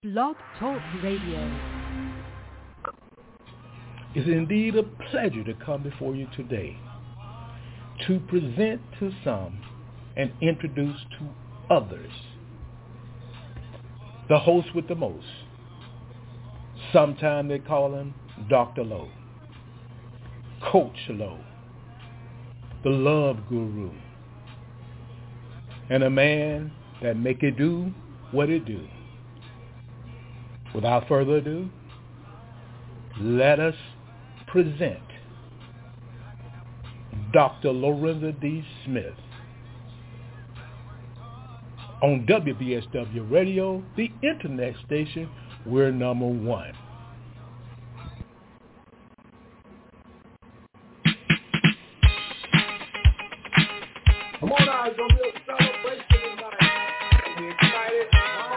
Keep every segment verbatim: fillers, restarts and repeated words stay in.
Blog Talk Radio. It's indeed a pleasure to come before you today to present to some and introduce to others the host with the most. Sometimes they call him Doctor Lowe, Coach Lowe, the love guru, and a man that make it do what it do. Without further ado, let us present Doctor Lorenzo D. Smith on W B S W Radio, the internet station. We're number one. Come on now, it's going to be a celebration tonight. We're excited.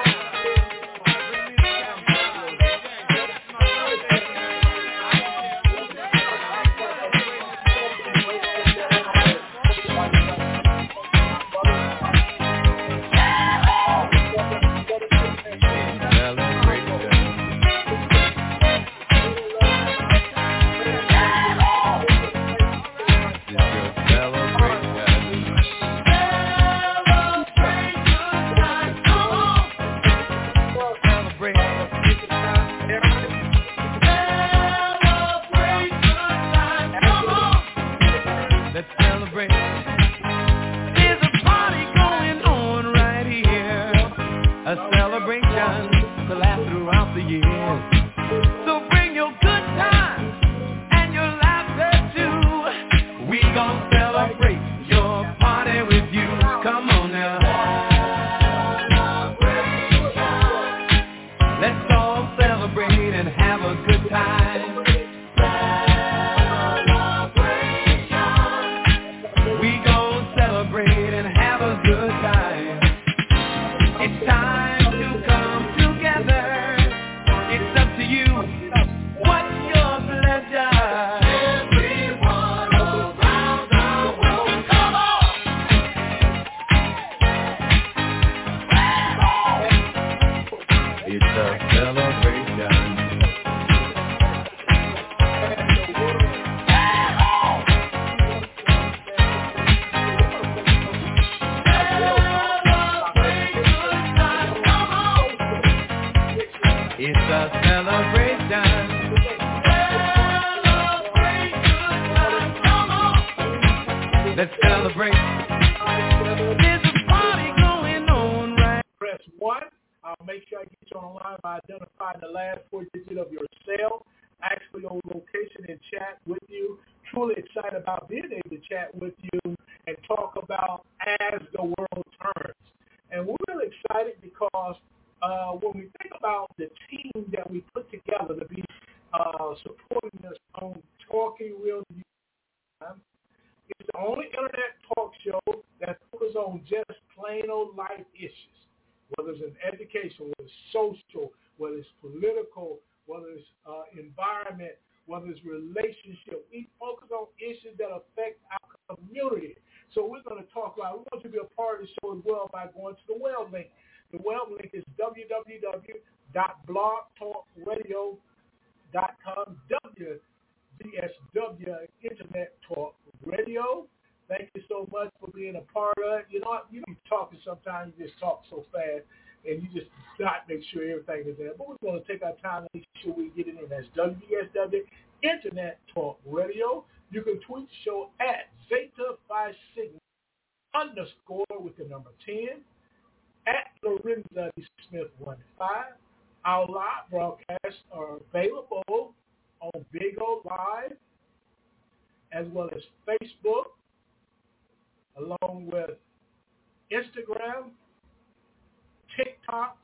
Sometimes you just talk so fast and you just not make sure everything is there. But we're going to take our time and make sure we get it in. That's W B S W Internet Talk Radio. You can tweet the show at Zeta Phi Sigma underscore with the number ten, at Lorenzo D. Smith one five. Our live broadcasts are available on Bigo Live as well as Facebook, along with Instagram, TikTok,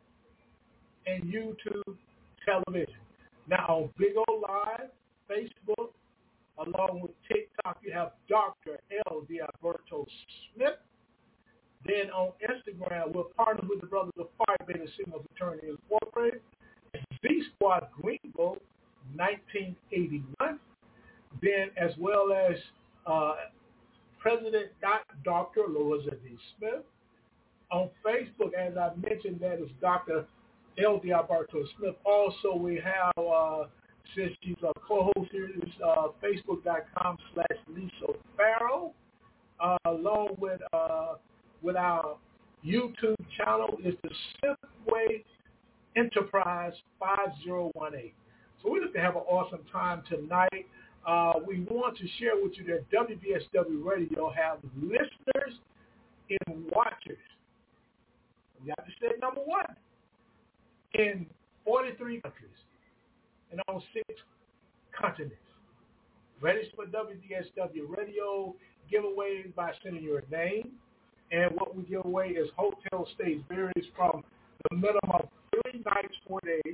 and YouTube television. Now on Big O Live, Facebook, along with TikTok, you have Doctor L. D'Alberto Smith. Then on Instagram, we're partnered with the Brothers of Phi Beta Sigma Fraternity Incorporated, Z Squad Greenville, nineteen eighty-one. Then as well as uh, President Doctor Lorenzo D. Smith. On Facebook, as I mentioned, that is Doctor L D. Alberto Smith. Also, we have, uh, since she's a co-host here, is uh, facebook.com slash Lisa Farrell, uh, along with uh, with our YouTube channel is the Smithway Enterprise five zero one eight. So we're going to have an awesome time tonight. Uh, we want to share with you that W B S W Radio have listeners and watchers. We have to say number one in forty-three countries and on six continents. Register for W B S W Radio giveaways by sending your name. And what we give away is hotel stays, varies from the minimum of three nights, four days,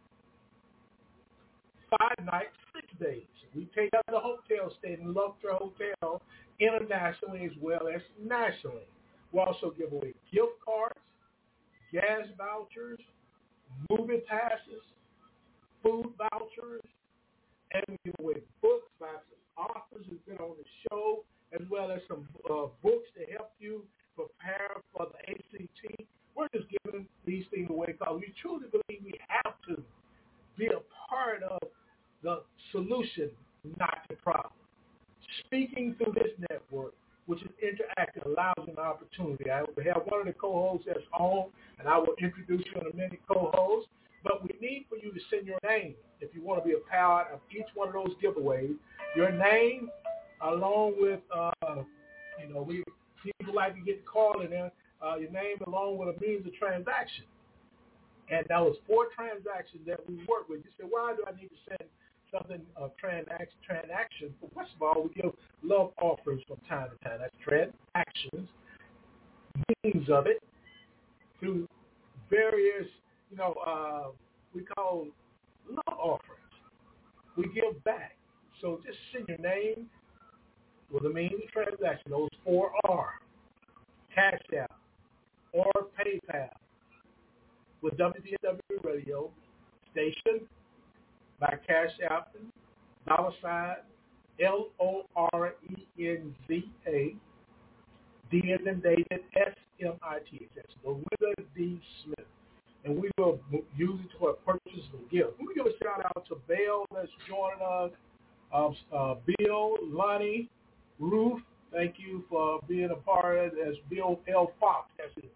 five nights, six days. We take out the hotel stay in Luxor Hotel internationally as well as nationally. We also give away gift cards, gas vouchers, movie passes, food vouchers, and we give away books by some authors who've been on the show, as well as some uh, books to help you prepare for the A C T. We're just giving these things away because we truly believe we have to be a part of the solution, not the problem. Speaking through this network, which is interactive, allows an opportunity. I will have one of the co-hosts that's on, and I will introduce you in a minute, co-hosts. But we need for you to send your name if you want to be a part of each one of those giveaways. Your name, along with, uh, you know, we people like to get called in there. Uh, your name along with a means of transaction. And that was four transactions that we work with. You say, why do I need to send something of transaction? transaction? Well, first of all, we give love offers from time to time. That's transactions, means of it, through various, you know, uh, we call love offerings. We give back. So just send your name with a means of transaction. Those four are Cash App or PayPal with W B S W Radio station by Cash App, dollar sign L O R E N Z A, D as in David, S M I T H. That's Louisa D. Smith. And we will use it to purchase a gift. We give a shout out to Belle that's joining us, um, uh, Bill, Lonnie, Ruth. Thank you for being a part of it. As Bill L. Fox. That's it.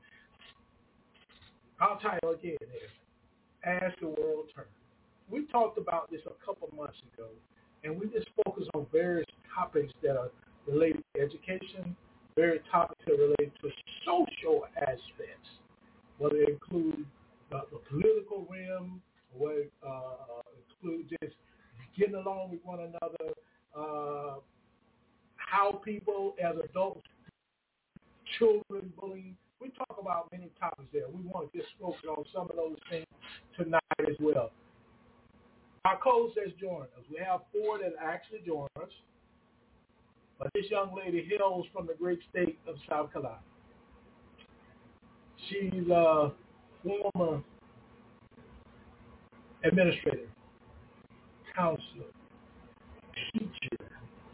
I'll title again there. As the World Turns. We talked about this a couple months ago, and we just focus on various topics that are related to education, various topics that are related to social aspects, whether it include uh, the political realm, whether it uh, include just getting along with one another, uh, how people as adults, children bullying. We talk about many topics there. We want to just focus on some of those things tonight as well. Our co-host has joined us. We have four that actually joined us. But this young lady hails from the great state of South Carolina. She's a former administrator, counselor, teacher,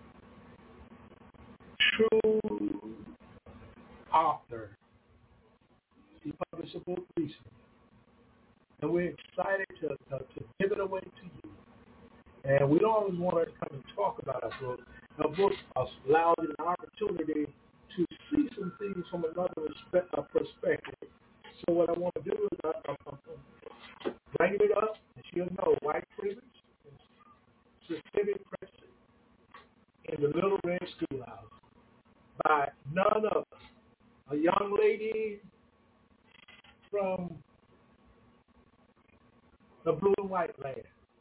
true author. She published a book recently. And we're excited to, uh, to give it away to you. And we don't always want to come and talk about our book. Our book allows you an opportunity to see some things from another respect, uh, perspective. So what I want to do is I, I, I bring it up, and she'll know white privilege, systemic pressure in the Little Red Schoolhouse by none other, a young lady from the blue and white land,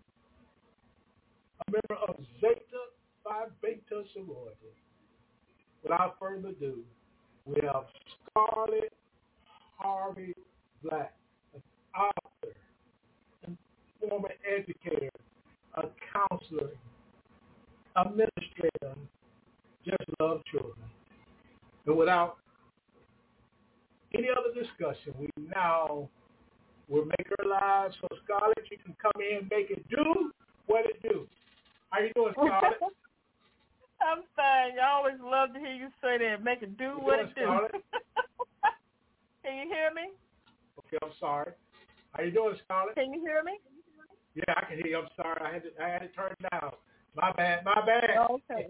a member of Zeta Phi Beta sorority. Without further ado, we have Scarlett Harvey Black, an author, a former educator, a counselor, administrator, just love children. And without any other discussion, we now will make her live. So, Scarlett, you can come in and make it do what it do. How you doing, Scarlett? I'm fine. I always love to hear you say that. Make it do you what doing, it do. Scarlett? Can you hear me? Okay, I'm sorry. How you doing, Scarlett? Can you hear me? Yeah, I can hear you. I'm sorry. I had to, I had to turn it down. My bad. My bad. Okay.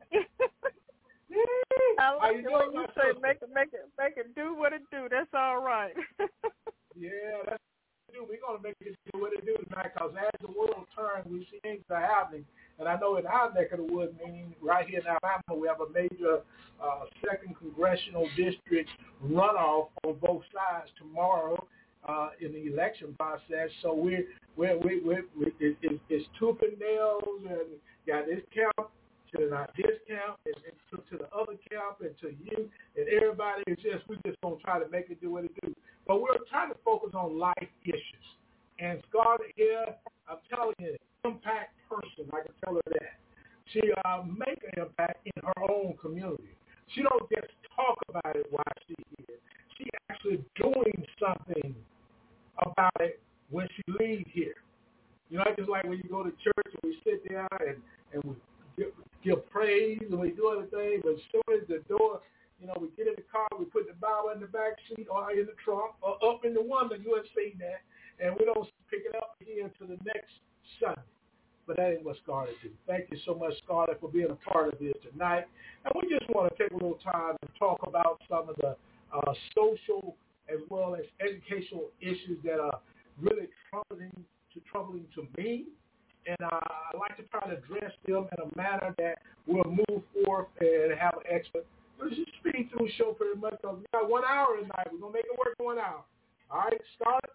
How I like you the doing, way you my say sister? make it, make it, make it do what it do. That's all right. Yeah, that's what we do. We're going to make it do what it do tonight because as the world turns, we see things are happening. And I know in our neck of the woods, meaning right here in Alabama, we have a major uh, second congressional district runoff on both sides tomorrow uh, in the election process. So we're, we're, we're, we're, we're it, it, it's tooth and nails and got this camp to not this camp and, and to, to the other camp and to you and everybody. It's just, we're just going to try to make it do what it do. But we're trying to focus on life issues. And Scarlett here, I'm telling you, impact person, I can tell her that. She uh, make an impact in her own community. She don't just talk about it while she's here. She actually doing something about it when she leaves here. You know, it's just like when you go to church and we sit there and, and we give, give praise and we do other things, but as soon as the door, you know, we get in the car, we put the Bible in the back seat or in the trunk or up in the window, you have seen that, and we don't pick it up here until the next Sunday. But that ain't what Scarlett do. Thank you so much, Scarlett, for being a part of this tonight. And we just want to take a little time and talk about some of the uh, social as well as educational issues that are really troubling to troubling to me. And uh, I like to try to address them in a manner that will move forth and have an expert. Let's just speed through the show pretty much. We got one hour tonight. We're going to make it work in one hour. All right, Scarlett?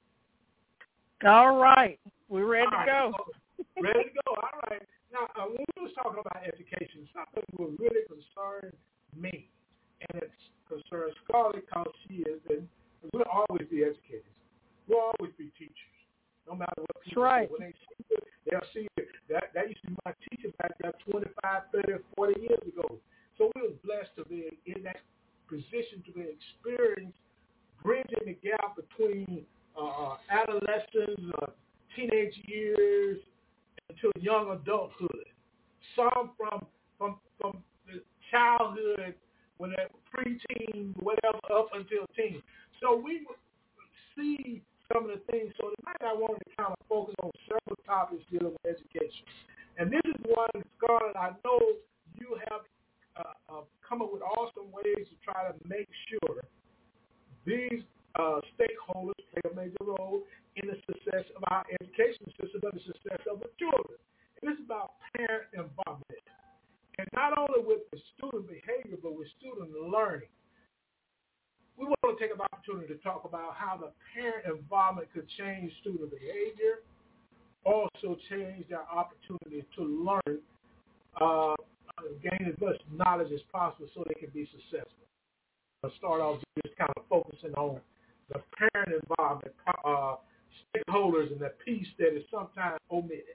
All right. We're ready All to right. go. Ready to go. All right. Now, uh, when we was talking about education, something will really concern me, and it concerns Scarlett because she is, and we'll always be educators. We'll always be teachers, no matter what people That's right. say. When they see it, they'll see it. That, that used to be my teacher back there twenty-five, thirty, forty years ago. So we were blessed to be in that position to be experienced, bridging the gap between uh, adolescence, uh, teenage years, into young adulthood. Some from from from the childhood, when they're preteen, whatever, up until teen. So we would see some of the things. So tonight I wanted to kind of focus on several topics dealing with education. And this is one, Scarlett, I know you have uh, uh, come up with awesome ways to try to make sure these uh, stakeholders play a major role in the success of our education system and the success of the children. And it's about parent involvement. And not only with the student behavior, but with student learning. We want to take an opportunity to talk about how the parent involvement could change student behavior, also change their opportunity to learn, uh, gain as much knowledge as possible so they can be successful. I'll start off just kind of focusing on the parent involvement, uh, stakeholders, and the piece that is sometimes omitted.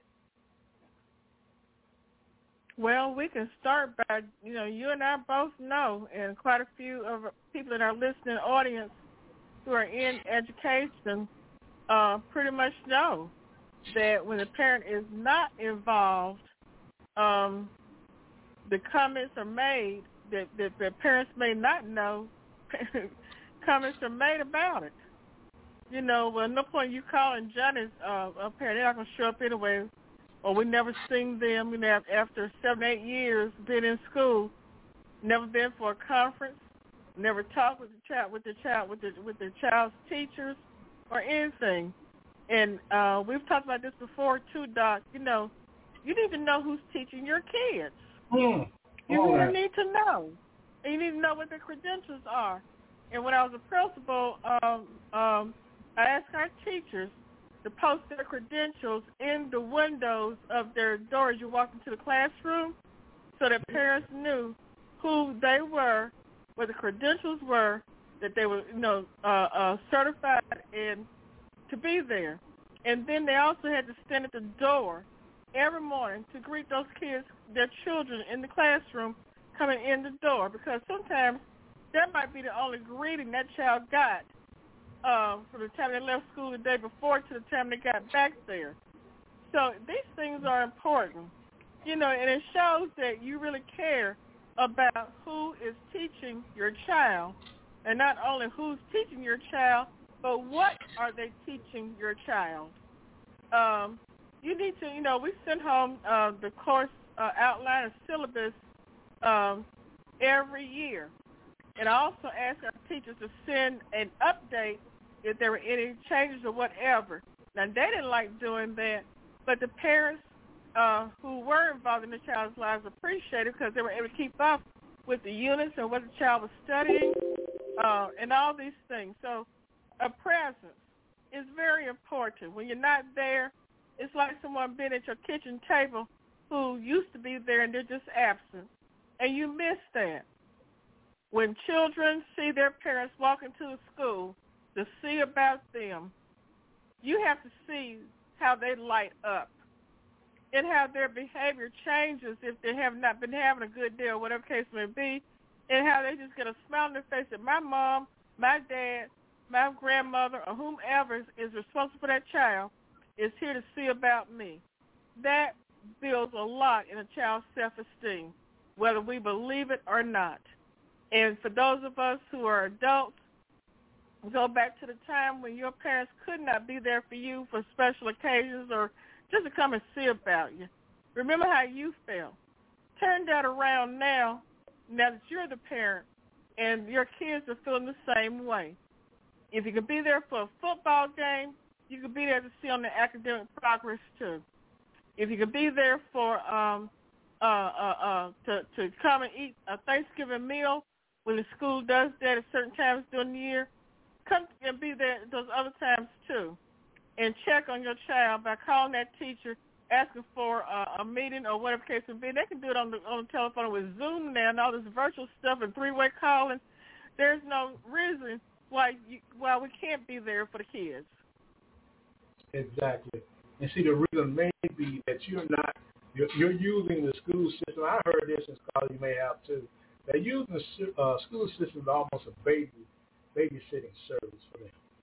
Well, we can start by, you know, you and I both know, and quite a few of people in our listening audience who are in education uh, pretty much know that when the parent is not involved, um, the comments are made that, that the parents may not know. Comments are made about it. You know, well, no point you calling Johnny's uh, a parent. They're not going to show up anyway. Or we never seen them, you know, after seven, eight years being in school, never been for a conference, never talked with the child, with the child, with the with the child's teachers, or anything. And uh, we've talked about this before too, Doc. You know, you need to know who's teaching your kids. Mm. You All really right. need to know, and you need to know what their credentials are. And when I was a principal, um, um, I asked our teachers to post their credentials in the windows of their doors. You walk into the classroom so that parents knew who they were, what the credentials were, that they were, you know, uh, uh, certified and to be there. And then they also had to stand at the door every morning to greet those kids, their children in the classroom coming in the door, because sometimes that might be the only greeting that child got Uh, from the time they left school the day before to the time they got back there. So these things are important, you know, and it shows that you really care about who is teaching your child, and not only who's teaching your child, but what are they teaching your child? Um, you need to, you know, we send home uh, the course uh, outline and syllabus um, every year. And I also ask our teachers to send an update if there were any changes or whatever. Now, they didn't like doing that, but the parents uh, who were involved in the child's lives appreciated it because they were able to keep up with the units and what the child was studying uh, and all these things. So a presence is very important. When you're not there, it's like someone being at your kitchen table who used to be there and they're just absent, and you miss that. When children see their parents walking to the school to see about them, you have to see how they light up and how their behavior changes if they have not been having a good day or whatever case may be, and how they just get a smile on their face that my mom, my dad, my grandmother, or whomever is, is responsible for that child is here to see about me. That builds a lot in a child's self-esteem, whether we believe it or not. And for those of us who are adults, go back to the time when your parents could not be there for you for special occasions or just to come and see about you. Remember how you felt. Turn that around now, now that you're the parent, and your kids are feeling the same way. If you can be there for a football game, you can be there to see on the academic progress too. If you can be there for um, uh, uh, uh, to to come and eat a Thanksgiving meal when the school does that at certain times during the year, come and be there those other times too, and check on your child by calling that teacher, asking for uh, a meeting or whatever case may be. They can do it on the on the telephone with Zoom now and all this virtual stuff and three-way calling. There's no reason why you, why we can't be there for the kids. Exactly. And see, the reason may be that you're not, you're, you're using the school system. I heard this in college, you may have too. They're using the uh, school system as almost a baby, babysitting service for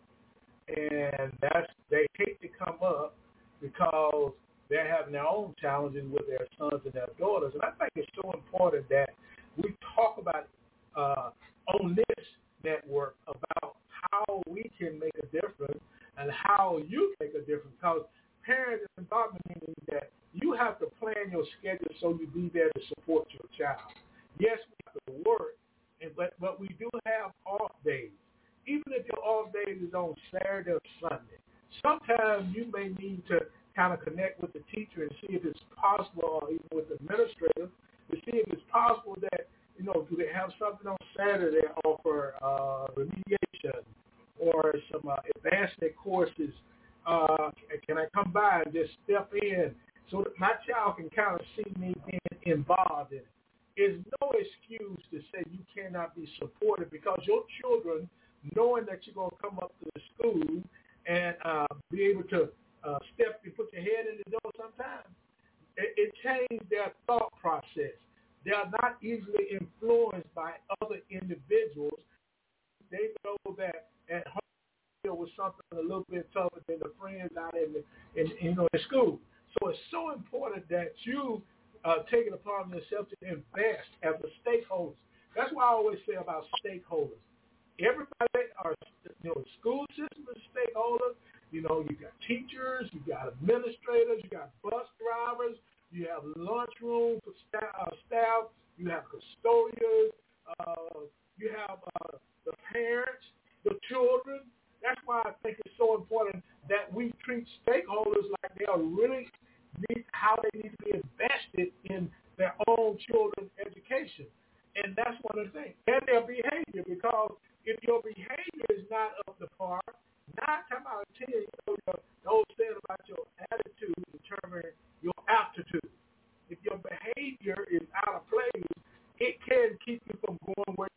them. And that's, they hate to come up because they're having their own challenges with their sons and their daughters. And I think it's so important that we talk about uh, on this network about how we can make a difference and how you make a difference, because parents and involvement meaning that you have to plan your schedule so you be there to support your child. Yes, we have to work, and but, but we do have off days. Even if your off day is on Saturday or Sunday, sometimes you may need to kind of connect with the teacher and see if it's possible, or even with the administrator, to see if it's possible that, you know, do they have something on Saturday offer uh, remediation or some uh, advancement courses? Uh, can I come by and just step in so that my child can kind of see me being involved in it? There's no excuse to say you cannot be supported, because your children, knowing that you're going to come up to the school and uh, be able to uh, step and put your head in the door sometimes, it, it changed their thought process. They are not easily influenced by other individuals. They know that at home it was something a little bit tougher than the friends out in, the, in you know, in school. So it's so important that you uh, take it upon yourself to invest as a stakeholder. That's why I always say about stakeholders. Everybody, are, you know, the school system is stakeholders. You know, you got teachers, you got administrators, you got bus drivers, you have lunchroom for staff, uh, staff, you have custodians, uh, you have uh, the parents, the children. That's why I think it's so important that we treat stakeholders like they are really need, how they need to be invested in their own children's education. And that's one of the things. And their behavior, because if your behavior is not up to par, nine times out of ten, you know, the old saying about your attitude determines your aptitude. If your behavior is out of place, it can keep you from going where.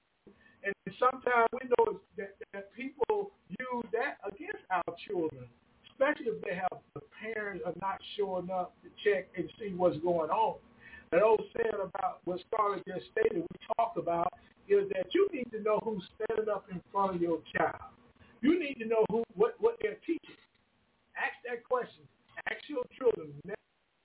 And sometimes we know that, that people use that against our children, especially if they have the parents are not showing up to check and see what's going on. That old saying about what Scarlett just stated, we talked about, is that you need to know who's standing up in front of your child. You need to know who what, what they're teaching. Ask that question. Ask your children next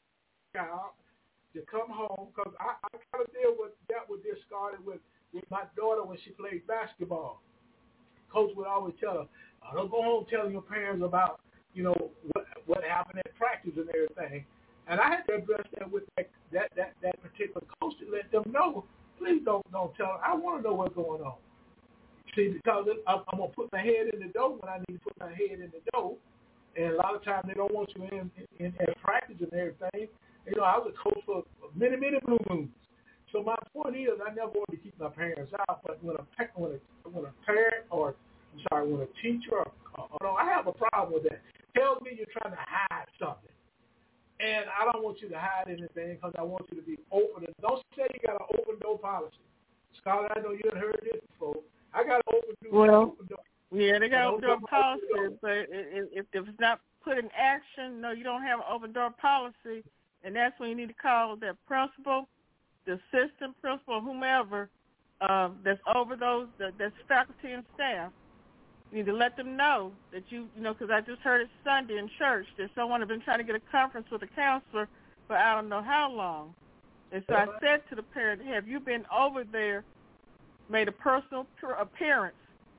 child to come home, because I, I kind of deal with that with this started with, with my daughter when she played basketball. Coach would always tell her, Uh, don't go home telling your parents about, you know, what what happened at practice and everything. And I had to address that with that that, that, that particular coach to let them know, please don't don't tell them. I want to know what's going on. See, because I'm, I'm going to put my head in the dough when I need to put my head in the dough. And a lot of times they don't want you in, in, in at practice and everything. You know, I was a coach for many, many blue moons. So my point is, I never wanted to keep my parents out. But when a when a when a parent or I'm sorry, when a teacher or, or no, I have a problem with that. Tells me you're trying to hide something, and I don't want you to hide anything because I want you to be open. And don't say you got an open door policy. Scott, I know you haven't heard this before. I got an open door. Well, open door. Yeah, they got open door policy, but if, if it's not put in action, no, you don't have an open door policy, and that's when you need to call that principal, the assistant principal, whomever uh, that's over those, that, that's faculty and staff. You need to let them know that you, you know, because I just heard it Sunday in church that someone had been trying to get a conference with a counselor for I don't know how long. And so I said to the parent, have you been over there, made a personal appearance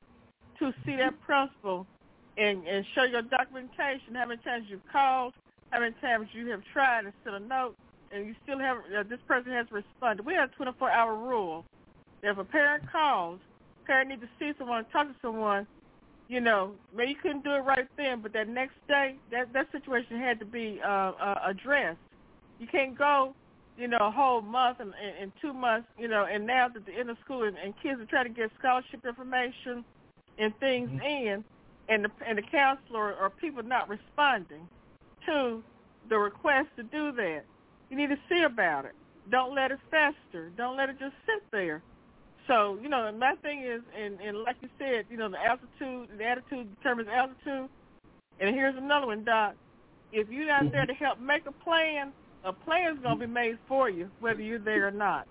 to see that principal and, and show your documentation, how many times you've called, how many times you have tried and sent a note, and you still haven't, uh, this person hasn't responded. We have a twenty-four hour rule. If a parent calls, parent needs to see someone, talk to someone, you know, maybe you couldn't do it right then, but that next day, that, that situation had to be uh, uh, addressed. You can't go, you know, a whole month and, and, and two months, you know, and now at the end of school and, and kids are trying to get scholarship information and things mm-hmm. in, and the, and the counselor or people not responding to the request to do that. You need to see about it. Don't let it fester. Don't let it just sit there. So, you know, my thing is, and, and like you said, you know, the altitude, the attitude determines altitude. And here's another one, Doc. If you're not there to help make a plan, a plan is going to be made for you, whether you're there or not.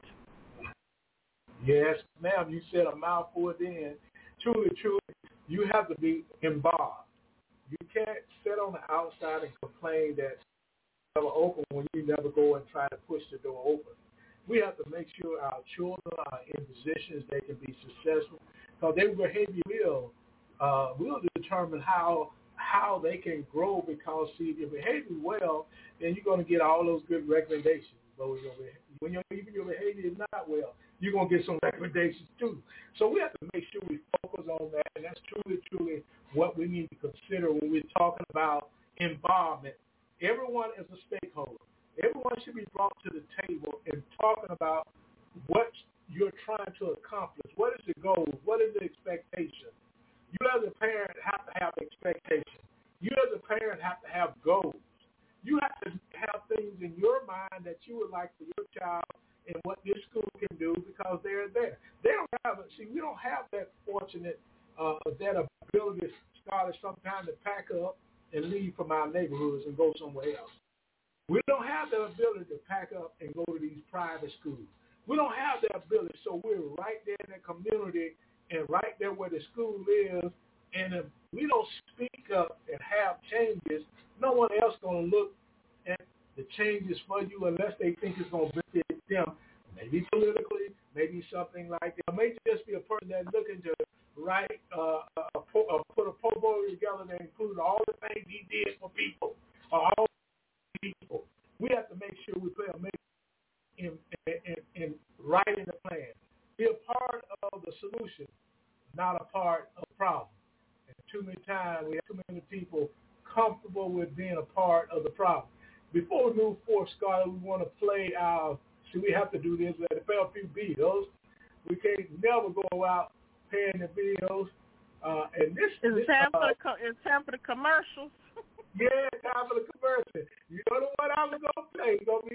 Yes, ma'am. You said a mouthful then. Truly, truly, you have to be involved. You can't sit on the outside and complain that it's never open when you never go and try to push the door open. We have to make sure our children are in positions they can be successful, because their behavior will uh, will determine how how they can grow. Because see, if you behave well, then you're going to get all those good recommendations. But when your, when your, even your behavior is not well, you're going to get some recommendations too. So we have to make sure we focus on that, and that's truly, truly what we need to consider when we're talking about involvement. Everyone is a stakeholder. Everyone should be brought to the table and talking about what you're trying to accomplish. What is the goal? What is the expectation? You as a parent have to have expectations. You as a parent have to have goals. You have to have things in your mind that you would like for your child and what this school can do, because they're there. They don't have it. See, we don't have that fortunate, uh, that ability, scholars, sometimes to pack up and leave from our neighborhoods and go somewhere else. We don't have the ability to pack up and go to these private schools. We don't have that ability, so we're right there in the community and right there where the school is, and if we don't speak up and have changes, no one else going to look at the changes for you unless they think it's going to benefit them, maybe politically, maybe something like that. It may just be a person that's looking to write, uh, a, a, put a portfolio together that includes all the things he did for people, or all people. We have to make sure we play a major in, in, in writing the plan. Be a part of the solution, not a part of the problem. And too many times we have too many people comfortable with being a part of the problem. Before we move forward, Scott, we want to play our, see, we have to do this, we have to pay a few bills. We can't never go out paying the bills. Uh, and this, it's, this time uh, for the, it's time for the commercials. Yeah, time for the commercial. You know the one I was going to play. It's going to be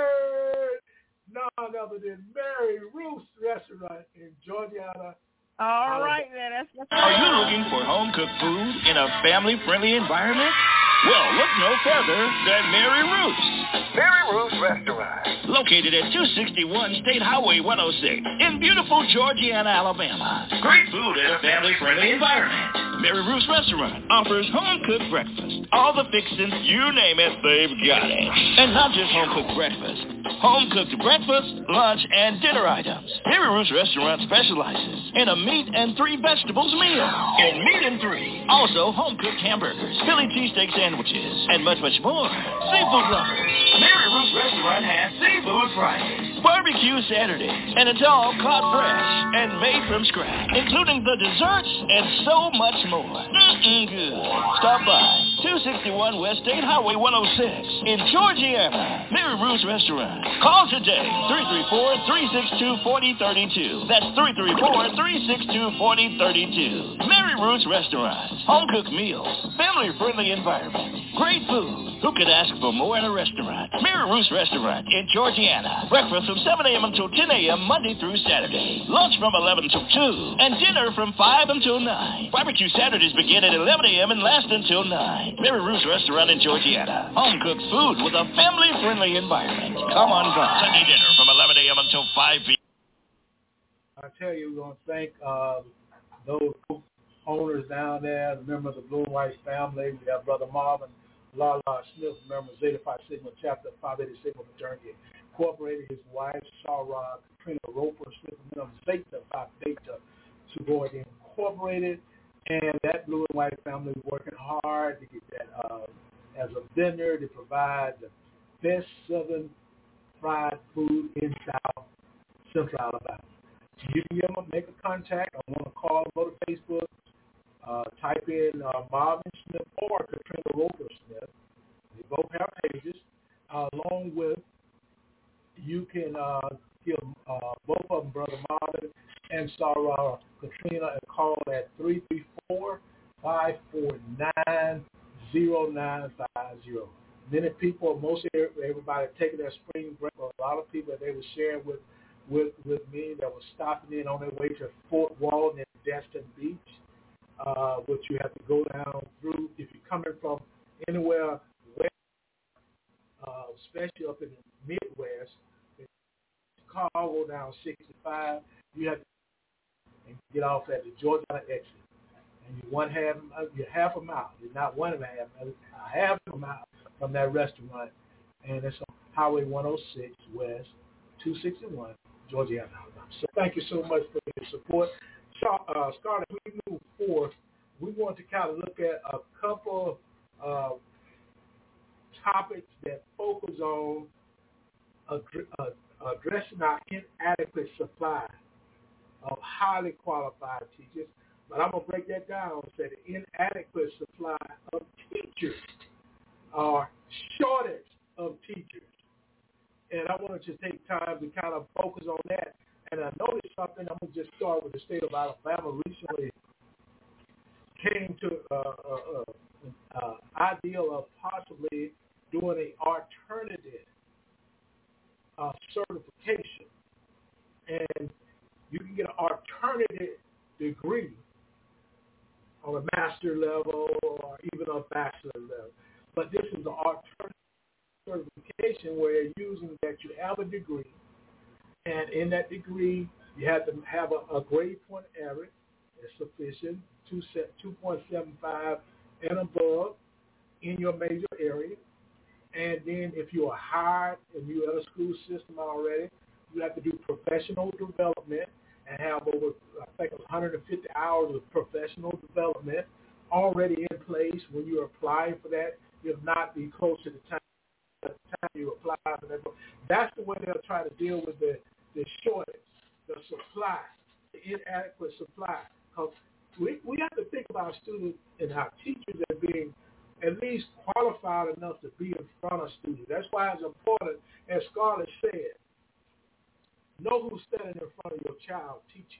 third. None other than Mary Ruth's Restaurant in Georgiana. All right, then. That's what's Are you looking for home-cooked food in a family-friendly environment? Well, look no further than Mary Ruth's. Mary Ruth's Restaurant. Located at two sixty-one State Highway one oh six in beautiful Georgiana, Alabama. Great food in a family-friendly environment. Mary Ruth's Restaurant offers home-cooked breakfast. All the fixings, you name it, they've got it. And not just home-cooked breakfast. Home-cooked breakfast, lunch, and dinner items. Mary Ruth's Restaurant specializes in a meat and three vegetables meal. In meat and three. Also, home-cooked hamburgers, Philly cheesesteak sandwiches, and much, much more. Seafood lovers. Mary Ruth's Restaurant has Seafood Fridays, Barbecue Saturdays, and it's all caught fresh and made from scratch, including the desserts and so much more. Mm-mm good. Stop by two sixty-one West State Highway one oh six in Georgiana. Mary Ruth's Restaurant. Call today, three three four, three six two, four oh three two. That's three three four, three six two, four oh three two. Mary Ruth's Restaurant. Home-cooked meals, family-friendly environment, great food. Who could ask for more in a restaurant? Mary Ruth's Restaurant in Georgiana. Breakfast from seven a.m. until ten a.m. Monday through Saturday. Lunch from eleven till two. And dinner from five until nine. Barbecue Saturdays begin at eleven a.m. and last until nine. Mary Ruth's Restaurant in Georgiana. Home-cooked food with a family-friendly environment. Come on by. Sunday dinner from eleven a.m. until five p.m. I tell you, we're going to thank uh, those owners down there, the members of the Blue and White family. We have Brother Marvin Lala Smith, member of Zeta Phi Sigma Chapter five eighty Sigma Fraternity Incorporated, his wife, Sarah Katrina Roper Smith, member of Zeta Phi Beta Sorority Incorporated, and that Blue and White family is working hard to get that uh, as a vendor to provide the best Southern fried food in South Central Alabama. You can give them, make a contact. I want to call them, go to Facebook, uh, type in uh, Marvin Smith or Katrina Roper Smith. They both have pages. Uh, along with, you can uh, give uh, both of them, Brother Marvin and Sarah Katrina, a call at three three four, five four nine, zero nine five zero. Many people, most everybody taking their spring break. A lot of people that they were sharing with with with me that were stopping in on their way to Fort Walton and Destin Beach, uh, which you have to go down through if you're coming from anywhere west, uh, especially up in the Midwest. Chicago down sixty-five, you have to get off at the Georgiana exit, and you're one half, you're half a mile. You're not one and a half, a half a mile from that restaurant, and it's on Highway one oh six West, two sixty-one, Georgiana, Alabama. So thank you so much for your support. Uh, Scott, as we move forward, we want to kind of look at a couple uh, topics that focus on uh, addressing our inadequate supply of highly qualified teachers. But I'm going to break that down and say the inadequate supply of teachers or shortage of teachers. And I wanted to take time to kind of focus on that. And I noticed something. I'm going to just start with the state of Alabama. Recently came to uh, uh, uh, uh, ideal of possibly doing an alternative uh, certification. And you can get an alternative degree on a master level or even a bachelor level. But this is an alternative certification where you're using that you have a degree, and in that degree you have to have a, a grade point average that's sufficient, two point seven five and above in your major area. And then if you are hired and you're in a school system already, you have to do professional development and have over, I think, one hundred fifty hours of professional development already in place when you're applying for that. If not, be close to the time, the time you apply for that. That's the way they'll try to deal with the, the shortage, the supply, the inadequate supply. Because we, we have to think about our students and our teachers as being at least qualified enough to be in front of students. That's why it's important, as Scarlett said, know who's standing in front of your child teaching.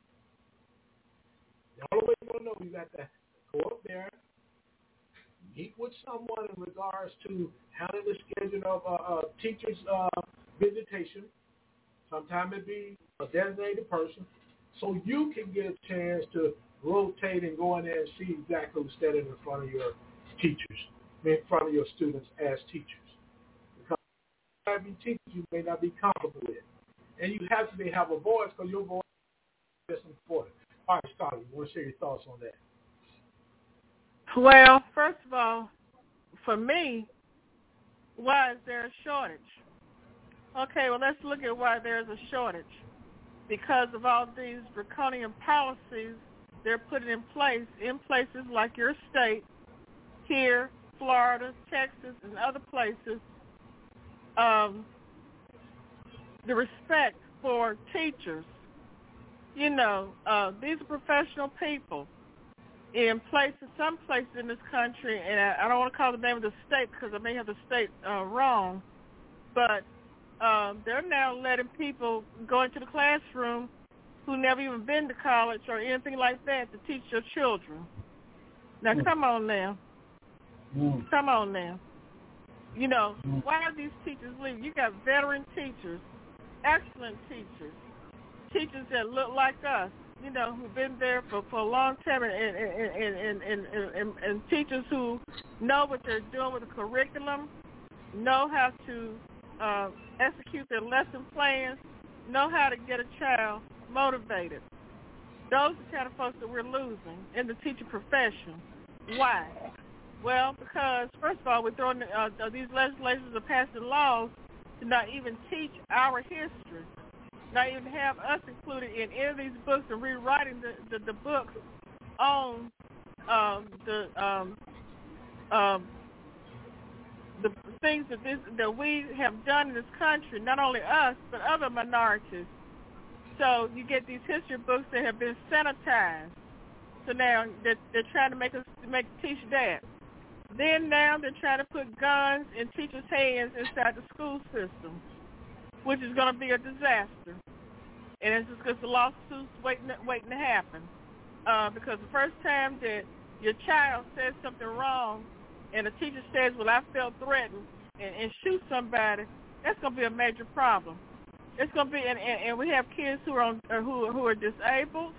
The only way you want to know, you got to go up there, meet with someone in regards to handling the schedule of a uh, uh, teacher's uh, visitation. Sometimes it be a designated person, so you can get a chance to rotate and go in there and see exactly who's standing in front of your teachers, in front of your students as teachers. Because you might be teachers you may not be comfortable with. And you have to be, have a voice because your voice is important. All right, Scotty, you want to share your thoughts on that? Well, first of all, for me, why is there a shortage? Okay, well, let's look at why there's a shortage. Because of all these draconian policies they're putting in place in places like your state, here, Florida, Texas, and other places, um, the respect for teachers. You know, uh, these are professional people in places, some places in this country, and I, I don't want to call the name of the state because I may have the state uh, wrong, but um, they're now letting people go into the classroom who never even been to college or anything like that to teach your children. Now, mm. come on now. Mm. Come on now. You know, mm. why are these teachers leaving? You got veteran teachers, excellent teachers, teachers that look like us, you know, who've been there for, for a long time, and and, and, and, and, and and teachers who know what they're doing with the curriculum, know how to uh, execute their lesson plans, know how to get a child motivated. Those are the kind of folks that we're losing in the teaching profession. Why? Well, because, first of all, we're throwing uh, these legislators are passing laws to not even teach our history, not even have us included in any of these books and rewriting the, the, the books on um, the um, um, the things that this that we have done in this country, not only us, but other minorities. So you get these history books that have been sanitized. So now they're, they're trying to make us make teach that. Then now they're trying to put guns in teachers' hands inside the school system, which is going to be a disaster. And it's just because the lawsuits waiting waiting to happen. Uh, because the first time that your child says something wrong, and the teacher says, "Well, I felt threatened," and, and shoot somebody, that's going to be a major problem. It's going to be, and, and, and we have kids who are on, or who who are disabled,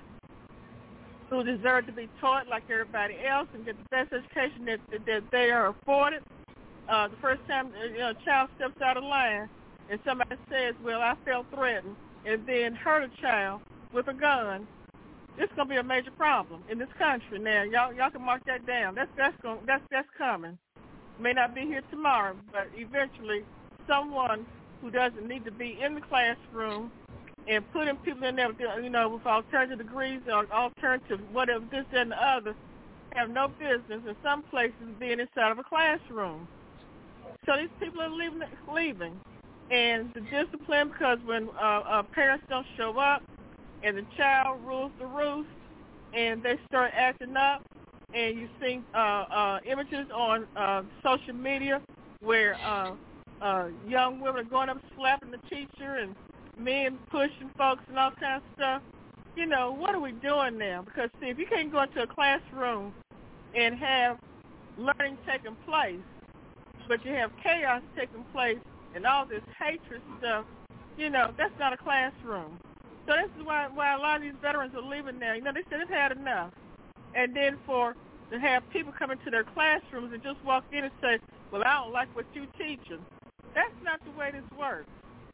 who deserve to be taught like everybody else and get the best education that that, that they are afforded. Uh, the first time you know, a child steps out of line and somebody says, "Well, I felt threatened," and then hurt a child with a gun, it's going to be a major problem in this country. Now, y'all y'all can mark that down. That's that's going that's that's coming. May not be here tomorrow, but eventually, someone who doesn't need to be in the classroom and putting people in there, you know, with alternative degrees or alternative whatever, this and the other, have no business in some places being inside of a classroom. So these people are leaving, leaving. And the discipline, because when uh, uh, parents don't show up and the child rules the roost and they start acting up, and you see uh, uh, images on uh, social media where uh, uh, young women are going up slapping the teacher and men pushing folks and all kinds of stuff. You know, what are we doing now? Because, see, if you can't go into a classroom and have learning taking place, but you have chaos taking place and all this hatred stuff, you know, that's not a classroom. So this is why why a lot of these veterans are leaving now. You know, they said they've had enough. And then for to have people come into their classrooms and just walk in and say, "Well, I don't like what you're teaching." That's not the way this works.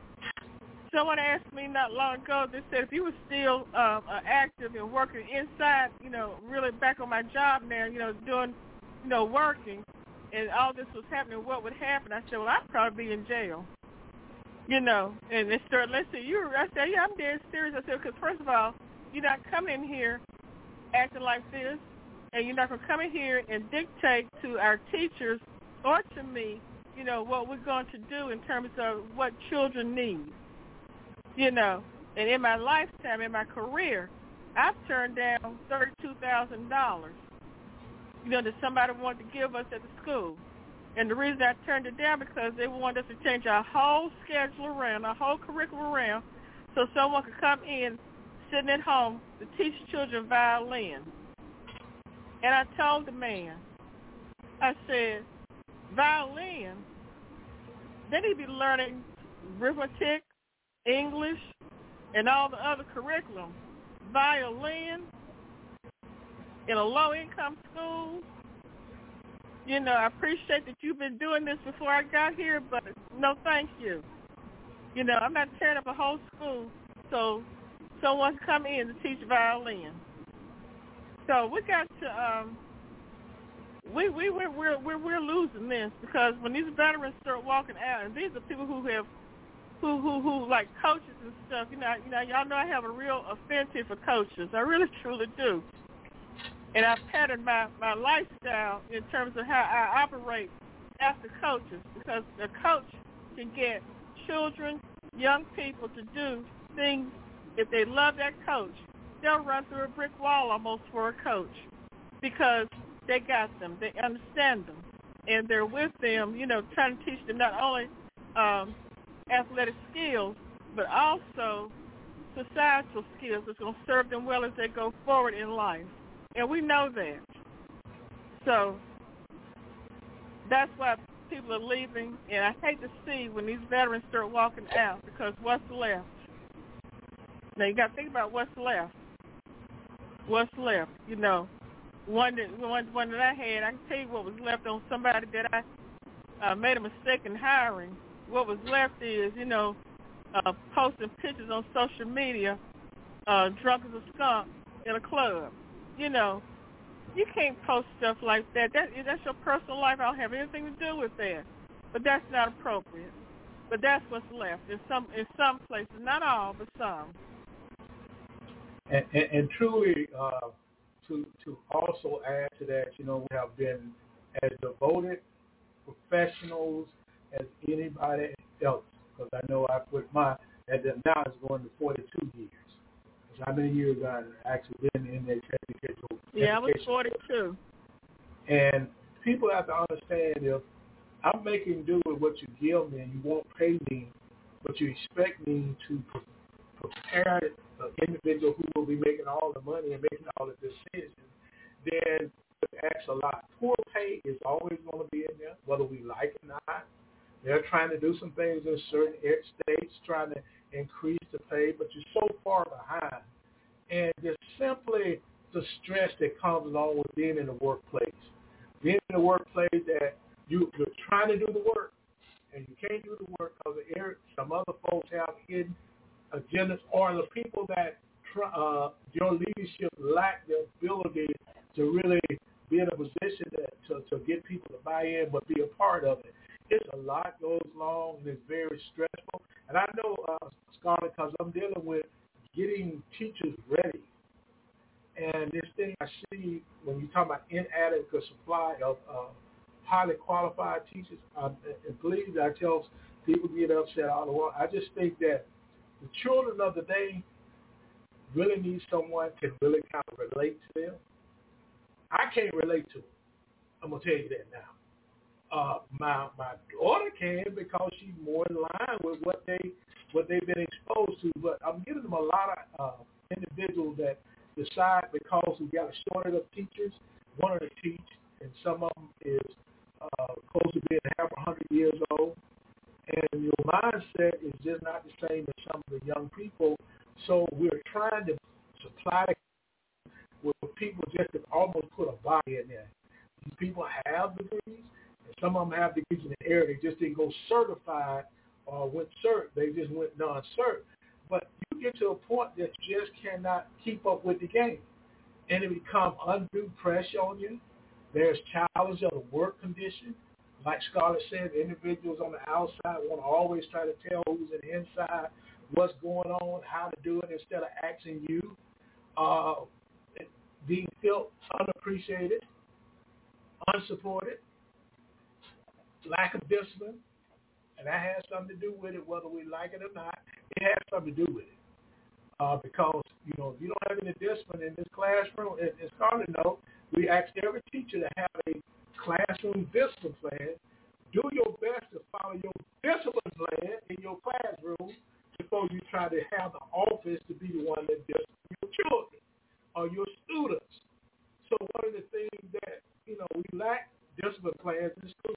Someone asked me not long ago, they said, if you were still um, uh, active and working inside, you know, really back on my job now, you know, doing, you know, working, and all this was happening, what would happen? I said, well, I'd probably be in jail. You know, and they started, let's say, you I said, yeah, I'm dead serious. I said, because first of all, you're not coming in here acting like this, and you're not going to come in here and dictate to our teachers or to me, you know, what we're going to do in terms of what children need. You know, and in my lifetime, in my career, I've turned down thirty-two thousand dollars, you know, that somebody wanted to give us at the school. And the reason I turned it down because they wanted us to change our whole schedule around, our whole curriculum around, so someone could come in, sitting at home, to teach children violin. And I told the man, I said, violin, they need to be learning arithmetic, English, and all the other curriculum. Violin in a low-income school. You know, I appreciate that you've been doing this before I got here, but no thank you. You know, I'm not tearing up a whole school so someone can come in to teach violin. So we got to um, we we we're we're we're, we're losing this because when these veterans start walking out, and these are people who have who who who like coaches and stuff. You know, you know, y'all know I have a real affinity for coaches. I really truly do, and I've patterned my my lifestyle in terms of how I operate after coaches because a coach can get children, young people to do things. If they love that coach, they'll run through a brick wall almost for a coach because they got them, they understand them, and they're with them, you know, trying to teach them not only um, athletic skills, but also societal skills that's going to serve them well as they go forward in life. And we know that. So that's why people are leaving, and I hate to see when these veterans start walking out because what's left? Now, you got to think about what's left. What's left, you know. One that, one, one that I had, I can tell you what was left on somebody that I uh, made a mistake in hiring. What was left is, you know, uh, posting pictures on social media, uh, drunk as a skunk in a club. You know, you can't post stuff like that. that. That's your personal life. I don't have anything to do with that. But that's not appropriate. But that's what's left in some in some places. Not all, but some. And, and, and truly, uh, to to also add to that, you know, we have been as devoted professionals as anybody else. Because I know I put my, at the, now it's going to forty-two years. How many years I've actually been in the educational Yeah, I was forty-two. And people have to understand if I'm making do with what you give me and you won't pay me, but you expect me to prepare an individual who will be making all the money and making all the decisions, then that's a lot. Poor pay is always going to be in there, whether we like it or not. They're trying to do some things in certain states, trying to increase the pay, but you're so far behind. And just simply the stress that comes along with being in the workplace. Being in the workplace that you, you're trying to do the work, and you can't do the work because some other folks have hidden agendas, or the people that uh, your leadership lack the ability to really be in a position to, to, to get people to buy in but be a part of it. It's a lot goes long, and it's very stressful. And I know, uh, Scarlett, because I'm dealing with getting teachers ready. And this thing I see when you talk about inadequate supply of uh, highly qualified teachers, um, and please, I tell people get upset all the while. I just think that the children of the day really need someone to really kind of relate to them. I can't relate to them. I'm going to tell you that now. Uh, my my daughter can because she's more in line with what they what they've been exposed to. But I'm giving them a lot of uh, individuals that decide because we got a shortage of teachers, wanted to teach, and some of them is uh, close to being half a hundred years old, and your mindset is just not the same as some of the young people. So we're trying to supply with people just to almost put a body in there. These people have degrees. Some of them have degrees in the area. They just didn't go certified or went cert. They just went non-cert. But you get to a point that you just cannot keep up with the game. And it becomes undue pressure on you. There's challenge of the work condition. Like Scarlett said, individuals on the outside want to always try to tell who's in the inside what's going on, how to do it, instead of asking you. Uh, being felt unappreciated, unsupported, lack of discipline, and that has something to do with it, whether we like it or not. It has something to do with it. Uh, because, you know, if you don't have any discipline in this classroom, and it's hard to know, we ask every teacher to have a classroom discipline plan. Do your best to follow your discipline plan in your classroom before you try to have the office to be the one that disciplines your children or your students. So one of the things that, you know, we lack discipline plans in school.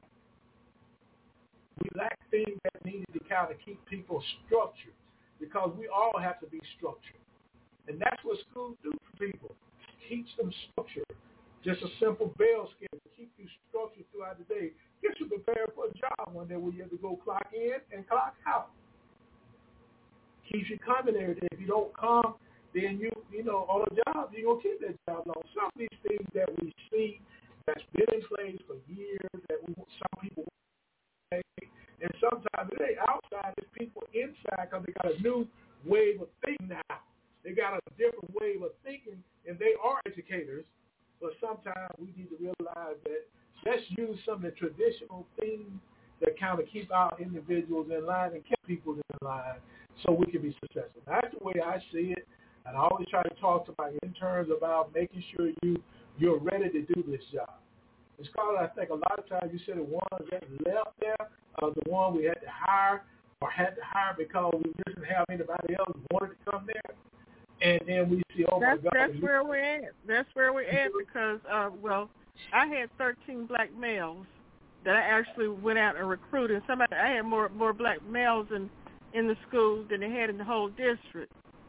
We lack things that needed to kind of keep people structured because we all have to be structured. And that's what schools do for people. Teach them structure. Just a simple bell schedule. Keep you structured throughout the day. Get you prepared for a job one day where you have to go clock in and clock out. Keeps you coming every day. If you don't come, then you, you know, on a job, you're going to keep that job long. Some of these things that we see that's been in place for years that we, some people want to and sometimes it ain't outside, it's people inside because they got a new wave of thinking now. They got a different wave of thinking, and they are educators, but sometimes we need to realize that let's use some of the traditional things that kind of keep our individuals in line and keep people in line so we can be successful. That's the way I see it, and I always try to talk to my interns about making sure you, you're ready to do this job. It's called, I think, a lot of times you said the ones that left there are the one we had to hire or had to hire because we didn't have anybody else who wanted to come there. And then we see, oh, that's, my God. That's where we're at. That's where we're at because, uh, well, I had thirteen black males that I actually went out and recruited. Somebody, I had more more black males in, in the school than they had in the whole district.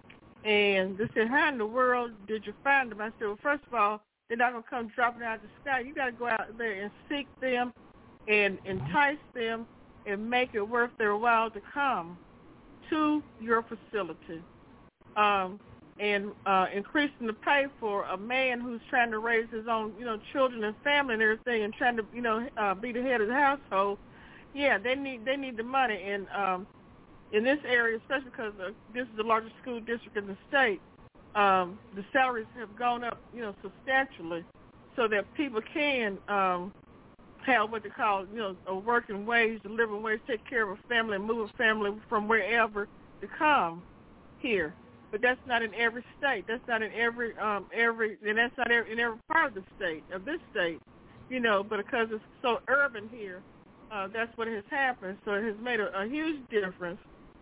And they said, how in the world did you find them? I said, well, first of all, they're not going to come dropping out of the sky. You got to go out there and seek them and entice them and make it worth their while to come to your facility. Um, and uh, increasing the pay for a man who's trying to raise his own, you know, children and family and everything and trying to, you know, uh, be the head of the household, yeah, they need they need the money. And um, in this area, especially because uh, this is the largest school district in the state, Um, the salaries have gone up, you know, substantially, so that people can um, have what they call, you know, a working wage, a living wage, take care of a family, and move a family from wherever to come here. But that's not in every state. That's not in every um, every, and that's not in every part of the state of this state, you know. But because it's so urban here, uh, that's what has happened. So it has made a, a huge difference.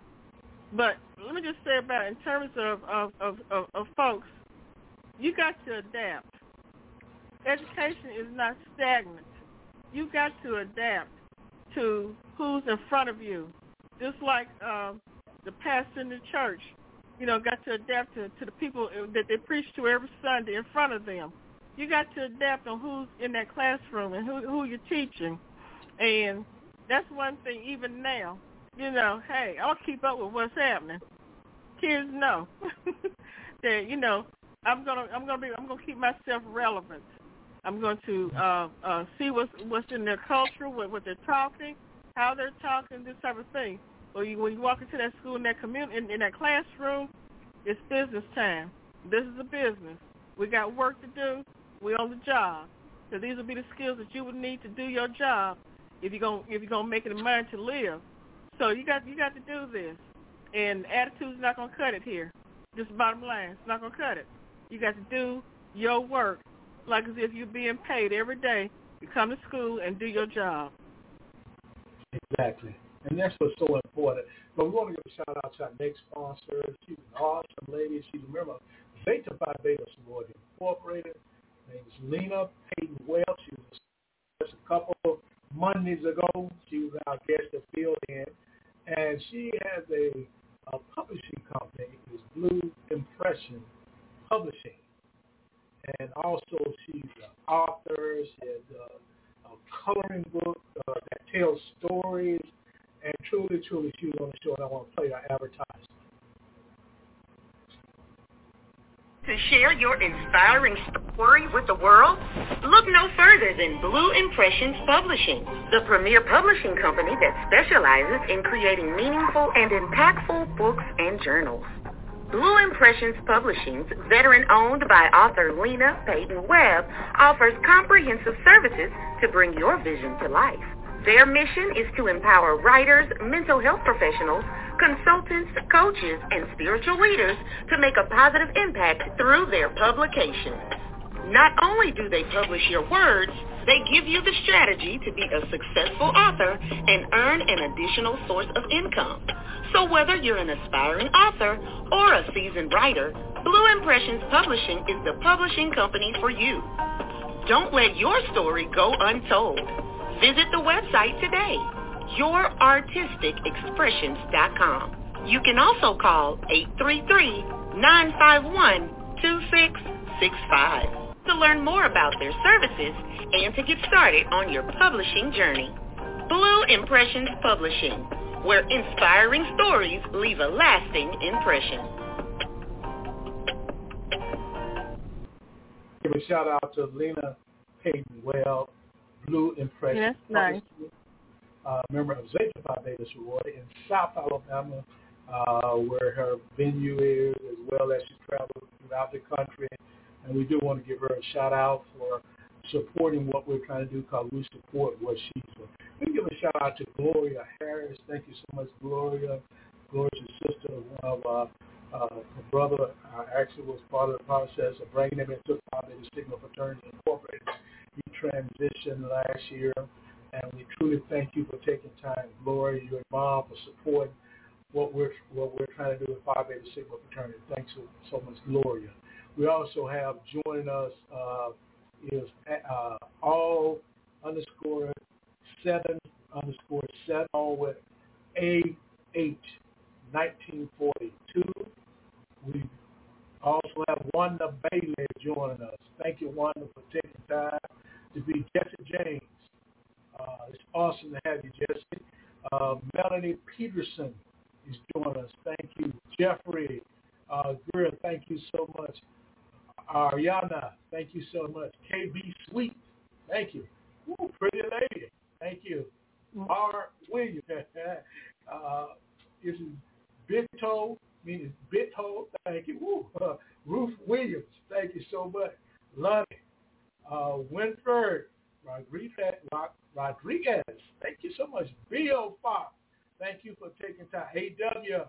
But let me just say about in terms of, of, of, of, of folks, you got to adapt. Education is not stagnant. You got to adapt to who's in front of you. Just like um, the pastor in the church, you know, got to adapt to, to the people that they preach to every Sunday in front of them. You got to adapt on who's in that classroom and who, who you're teaching. And that's one thing even now. You know, hey, I'll keep up with what's happening. Kids know that, you know, I'm gonna, I'm gonna be, I'm gonna keep myself relevant. I'm going to uh, uh, see what's what's in their culture, what, what they're talking, how they're talking, this type of thing. Well, you, when you walk into that school, in that community, in, in that classroom, it's business time. This is a business. We got work to do. We're on the job. So these will be the skills that you would need to do your job if you're gonna if you're gonna make it a mind to live. So you got you got to do this, and attitude's not gonna cut it here. Just bottom line, it's not gonna cut it. You got to do your work like as if you're being paid every day. You come to school and do your job. Exactly, and that's what's so important. But we want to give a shout out to our next sponsor. She's an awesome lady. She's a member of Beta Phi Beta Sorority Incorporated. Her name is Lena Payton Welch. She was just a couple of Mondays ago. She was our guest that filled in. And she has a, a publishing company. It's Blue Impression Publishing. And also she's an author. She has a, a coloring book uh, that tells stories. And truly, truly, she was on the show, and I want to play our advertisement. To share your inspiring story with the world? Look no further than Blue Impressions Publishing, the premier publishing company that specializes in creating meaningful and impactful books and journals. Blue Impressions Publishing, veteran-owned by author Lena Payton Webb, offers comprehensive services to bring your vision to life. Their mission is to empower writers, mental health professionals, consultants, coaches, and spiritual leaders to make a positive impact through their publications. Not only do they publish your words, they give you the strategy to be a successful author and earn an additional source of income. So whether you're an aspiring author or a seasoned writer, Blue Impressions Publishing is the publishing company for you. Don't let your story go untold. Visit the website today, your artistic expressions dot com. You can also call eight three three, nine five one, two six six five to learn more about their services and to get started on your publishing journey. Blue Impressions Publishing, where inspiring stories leave a lasting impression. Give a shout out to Lena Peyton Well, Blue Impression. Yes, nice. Uh, member of Zeta Phi Beta Sorority in South Alabama, uh, where her venue is, as well as she travels throughout the country. And we do want to give her a shout out for supporting what we're trying to do, because we support what she's doing. We give a shout out to Gloria Harris. Thank you so much, Gloria. Gloria's sister, one of uh, uh, her brother, uh, actually was part of the process of bringing them into Phi Beta Sigma Fraternity Incorporated. He transitioned last year. And we truly thank you for taking time, Gloria, your mom, for supporting what we're what we're trying to do with Phi Beta Sigma Fraternity. Thanks so, so much, Gloria. We also have joining us uh, is uh, all underscore seven underscore seven, all with A H nineteen forty-two. We also have Wanda Bailey joining us. Thank you, Wanda, for taking time to be Jesse James. Uh, it's awesome to have you, Jesse. Uh, Melanie Peterson is joining us. Thank you. Jeffrey uh, Greer, thank you so much. Ariana, thank you so much. K B Sweet, thank you. Woo, pretty lady, thank you. R. Williams, uh, this is Bito, meaning Bito, thank you. Woo. Uh, Ruth Williams, thank you so much. Lonnie, uh, Winford, Rodriguez, Rodriguez, thank you so much. B O Fox, thank you for taking time. A W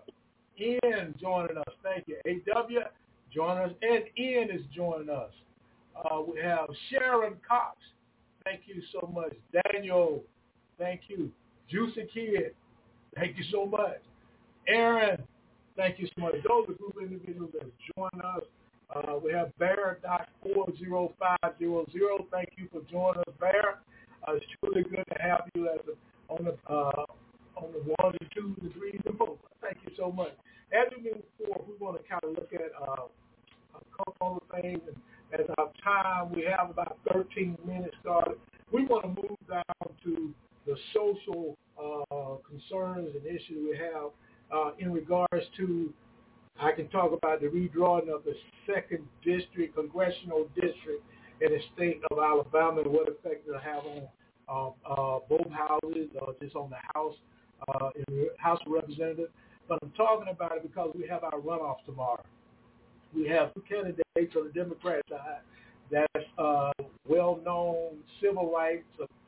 N joining us, thank you. A W joining us, and N is joining us. Uh, we have Sharon Cox, thank you so much. Daniel, thank you. Juicy Kid, thank you so much. Aaron, thank you so much. Those are the group of individuals that join us. Uh, we have Bear dot four zero five zero zero. Thank you for joining us, Bear. Uh, it's truly good to have you as a, on the uh, on the ones and twos and threes and fours. Thank you so much. As we move forward, we want to kind of look at uh, a couple of things. And as our time, we have about thirteen minutes started. We want to move down to the social uh, concerns and issues we have uh, in regards to. I can talk about the redrawing of the second district, congressional district in the state of Alabama and what effect it'll have on uh, uh, both houses or just on the House, uh, in the House of Representatives. But I'm talking about it because we have our runoff tomorrow. We have two candidates on the Democrat side that's uh, well-known civil rights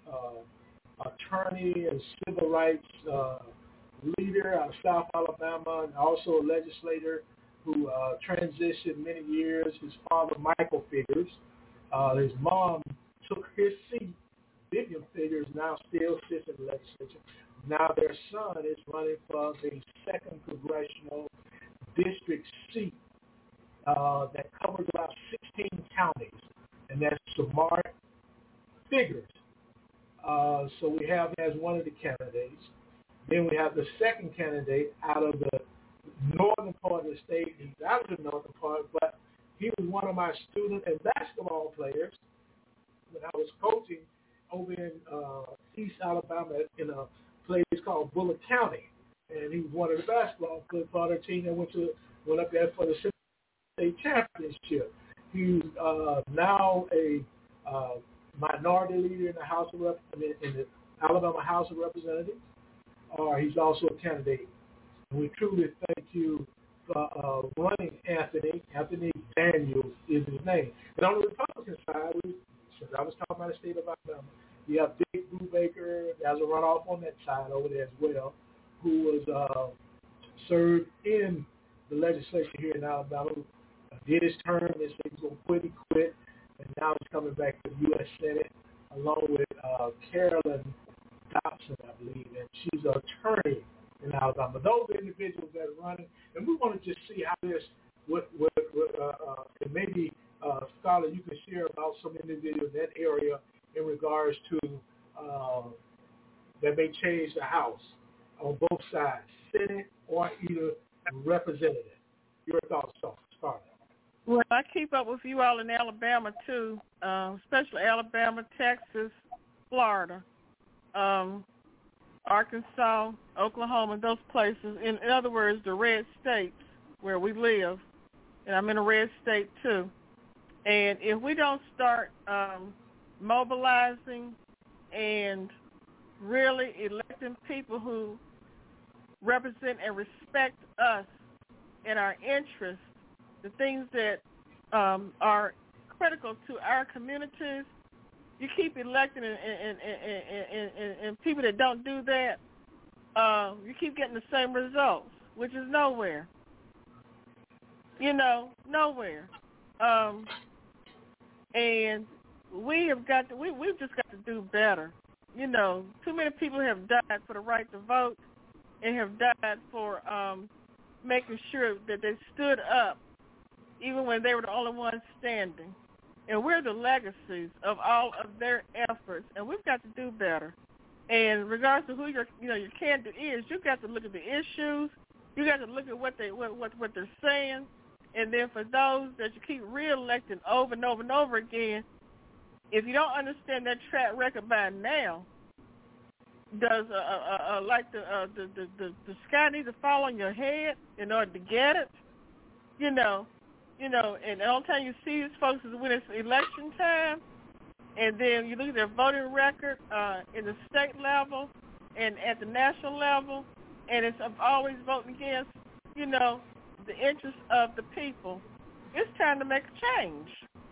uh, attorney and civil rights uh leader out of South Alabama, and also a legislator who uh, transitioned many years. His father, Michael Figures. Uh, his mom took his seat. Vivian Figures now still sits in the legislature. Now their son is running for the second congressional district seat uh, that covers about sixteen counties, and that's Samart Figures. Uh, so we have him as one of the candidates. Then we have the second candidate out of the northern part of the state. He's out of the northern part, but he was one of my student and basketball players when I was coaching over in uh, East Alabama in a place called Bullock County. And he was one of the basketball players for the team that went to went up there for the state championship. He's uh, now a uh, minority leader in the House of Rep- in the Alabama House of Representatives. Or he's also a candidate. And we truly thank you for uh, running Anthony. Anthony Daniels is his name. And on the Republican side, we, since I was talking about the state of Alabama, you have Dick Brubaker. There's a runoff on that side over there as well, who was uh, served in the legislature here in Alabama, did his term. They said he was going to quit. He quit. And now he's coming back to the U S Senate along with uh, Carolyn Dobson, I believe, and she's an attorney in Alabama. Those are individuals that are running, and we want to just see how this, what, what, what uh, uh, and maybe, uh, Scholar, you can share about some individuals in that area in regards to uh, that may change the House on both sides, Senate or either representative. Your thoughts, Scholar. Well, I keep up with you all in Alabama, too, uh, especially Alabama, Texas, Florida. Um, Arkansas, Oklahoma, those places. In, in other words, the red states where we live. And I'm in a red state, too. And if we don't start um, mobilizing and really electing people who represent and respect us and our interests, the things that um, are critical to our communities. You keep electing and, and, and, and, and, and people that don't do that, uh, you keep getting the same results, which is nowhere. You know, nowhere. Um, and we have got to, we, we've just got to do better. You know, too many people have died for the right to vote and have died for um, making sure that they stood up even when they were the only ones standing. And we're the legacies of all of their efforts, and we've got to do better. And regardless of who your, you know, your candidate is, you've got to look at the issues. You got to look at what they what, what what they're saying, and then for those that you keep reelecting over and over and over again, if you don't understand that track record by now, does uh, uh, uh, like the, uh, the the the the sky need to fall on your head in order to get it? You know. You know, and the only time you see these folks is when it's election time, and then you look at their voting record uh, in the state level and at the national level, and it's always voting against, you know, the interests of the people. It's time to make a change.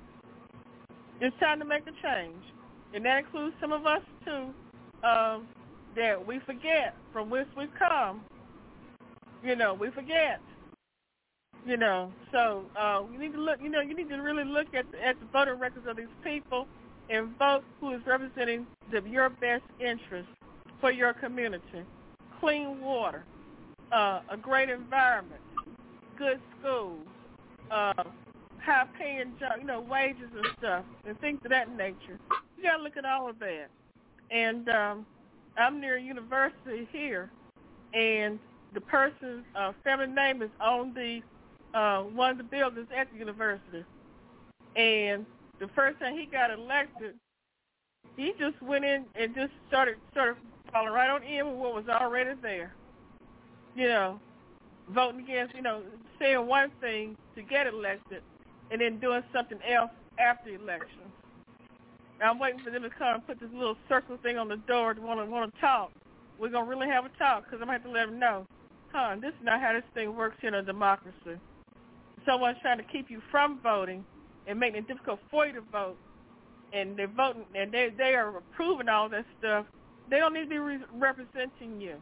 It's time to make a change, and that includes some of us, too, um, that we forget from whence we've come. You know, we forget. You know, so uh, you need to look. You know, you need to really look at the, at the voter records of these people and vote who is representing the, your best interest for your community. Clean water, uh, a great environment, good schools, uh, high-paying job, you know, wages and stuff, and things of that nature. You got to look at all of that. And um, I'm near a university here, and the person's uh, family name is on the Uh, one of the buildings at the university. And the first time he got elected, he just went in and just started sort of falling right on in with what was already there. You know, voting against, you know, saying one thing to get elected and then doing something else after the election. I'm waiting for them to come and put this little circle thing on the door to want to want to talk. We're going to really have a talk because I'm going to have to let them know, huh, this is not how this thing works here in a democracy. Someone's trying to keep you from voting and making it difficult for you to vote, and they're voting, and they they are approving all that stuff. They don't need to be re- representing you,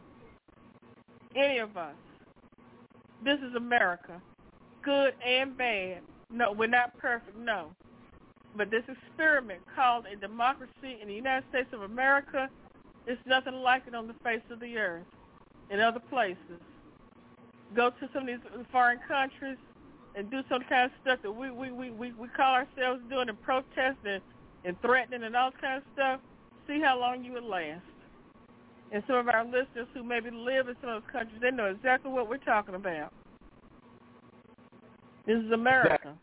any of us. This is America, good and bad. No, we're not perfect, no. But this experiment called a democracy in the United States of America is nothing like it on the face of the earth in other places. Go to some of these foreign countries and do some kind of stuff that we we, we, we, we call ourselves doing and protesting and threatening and all kind of stuff, see how long you would last. And some of our listeners who maybe live in some of those countries, they know exactly what we're talking about. This is America.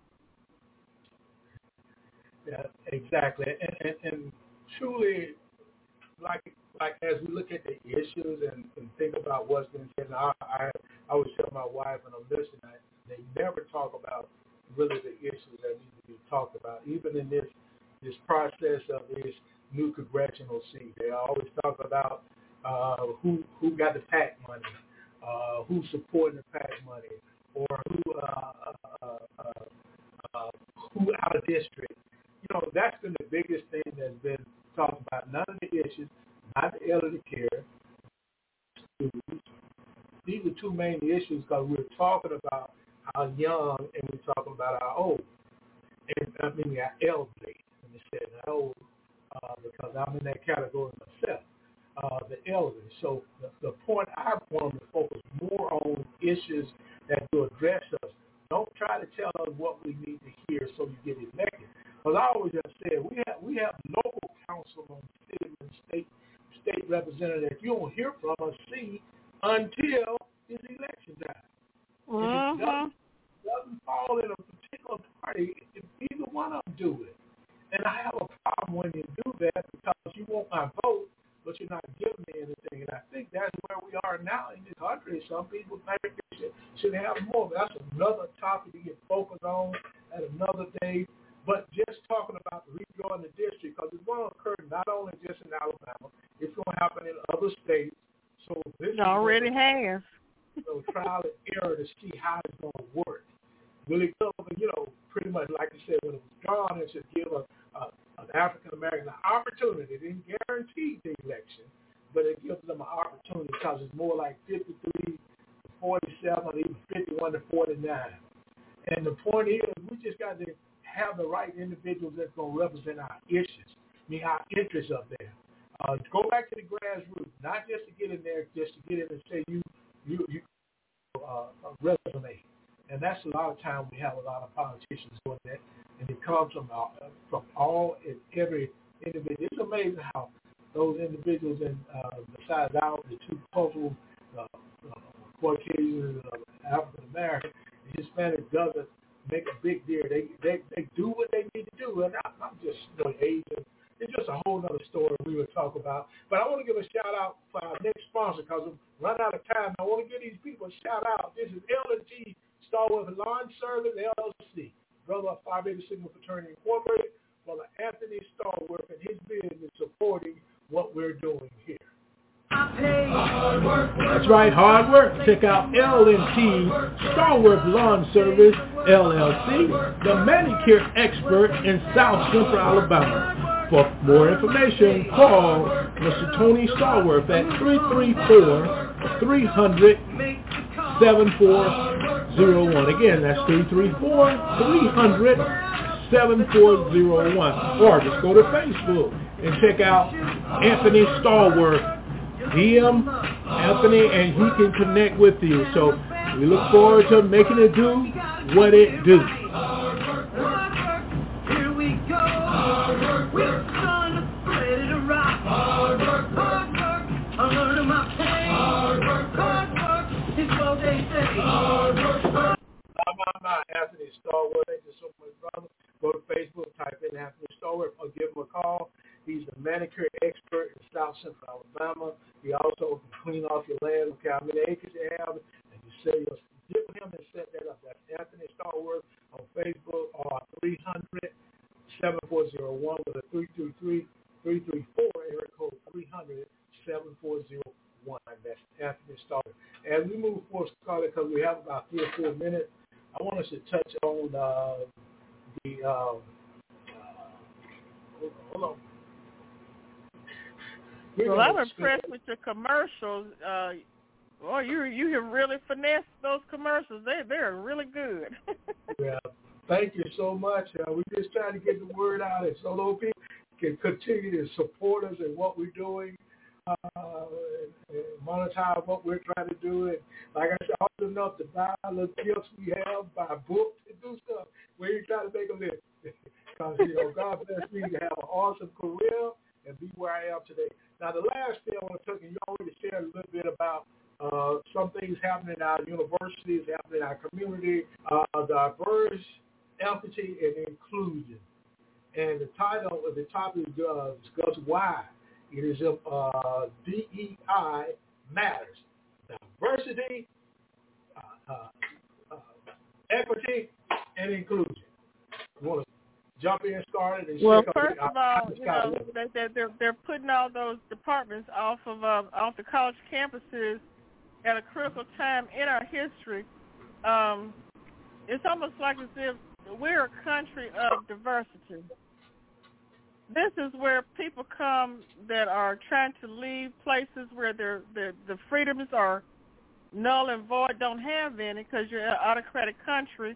Yeah, exactly. And, and, and truly, like like as we look at the issues and, and think about what's been said, I, I, I always tell my wife and I'm listening, I, they never talk about really the issues that need to be talked about. Even in this this process of this new congressional seat, they always talk about uh, who who got the PAC money, uh, who's supporting the PAC money, or who uh, uh, uh, uh, who out of district. You know, that's been the biggest thing that's been talked about. None of the issues, not the elderly care. These are two main issues because we're talking about our young and we're talking about our old. And I mean our elderly. Let me say our old uh, because I'm in that category myself, uh, the elderly. So the, the point I want to focus more on issues that will address us. Don't try to tell us what we need to hear so you get elected. Because I always just said we have we have local council and city and state state representatives you don't hear from or see until it's election time. Uh-huh. If it doesn't, doesn't fall in a particular party, if either one of them do it. And I have a problem when you do that because you want my vote, but you're not giving me anything. And I think that's where we are now in this country. Some people think they should, should have more. But that's another topic to get focused on at another day. But just talking about rejoining the district, because it's going to occur not only just in Alabama, it's going to happen in other states. So this it already is has. So trial and error to see how it's going to work. Will it go, you know, pretty much like you said, when it was drawn, it should give a, a, an African-American an opportunity. It didn't guarantee the election, but it gives them an opportunity because it's more like fifty-three to forty-seven, or even fifty-one to forty-nine. And the point is, we just got to have the right individuals that's going to represent our issues, I mean, our interests up there. Uh, go back to the grassroots, not just to get in there, just to get in and say you, you, you uh, resume. And that's a lot of time we have a lot of politicians doing that, and it comes from all, from all and every individual. It's amazing how those individuals, in uh, besides our the two cultural uh, uh, Caucasian, uh, African American, Hispanic doesn't make a big deal. They they they do what they need to do, and I, I'm just you know, Asian. It's just a whole other story we would talk about. But I want to give a shout out for our next sponsor because we've run out of time. I want to give these people a shout out. This is L and T Starworth Lawn Service, L L C, Brother of Phi Beta Sigma Fraternity Incorporated, Brother Anthony Starworth and his business supporting what we're doing here. That's right, hard work. Check out L and T Starworth Lawn Service, L L C, the manicure expert in South Central Alabama. For more information, call Mister Tony Starworth at three three four, three hundred, seven four zero one. Again, that's three three four, three hundred, seven four zero one. Or just go to Facebook and check out Anthony Starworth. D M Anthony, and he can connect with you. So we look forward to making it do what it do. Here we go. We're gonna ready to rock. Hard work, hard work. I'm learning my pain. Hard work, hard work. It's what they say. Hard work, hard work. My, my, my, Anthony Starworth. Thank you so much, brother. Go to Facebook, type in Anthony Starworth, or give him a call. He's a manicure expert in South Central Alabama. He also can clean off your land, look how many acres you have, and you say you'll get with him and set that up. That's Anthony Starworth on Facebook, or three hundred, seven four zero one with a three two three, three three four, area code three hundred, seven four zero one. That's Anthony Starworth. As we move forward, Scarlett, because we have about three or four minutes, I want us to touch on uh, the, um, uh, hold on. Well, I'm impressed with your commercials. Uh, well, you you have really finessed those commercials. They they're really good. Yeah, thank you so much. Uh, we're just trying to get the word out, and so those people can continue to support us in what we're doing, uh, and, and monetize what we're trying to do. And like I said, hard enough to buy little gifts we have, buy books, and do stuff. We ain't trying to make a living because you know God bless me to have an awesome career and be where I am today. Now, the last thing I want to talk, and you already shared a little bit about uh, some things happening in our universities, happening in our community, uh, diverse, equity, and inclusion. And the title of the topic is uh, discuss why it is uh, D E I matters. Diversity, uh, uh, uh, equity, and inclusion. You want to jump in, start it, and well, check first out of all, you know, they, they're they're putting all those departments off of uh, off the college campuses at a critical time in our history. Um, it's almost like as if we're a country of diversity. This is where people come that are trying to leave places where their the the freedoms are null and void, don't have any because you're an autocratic country.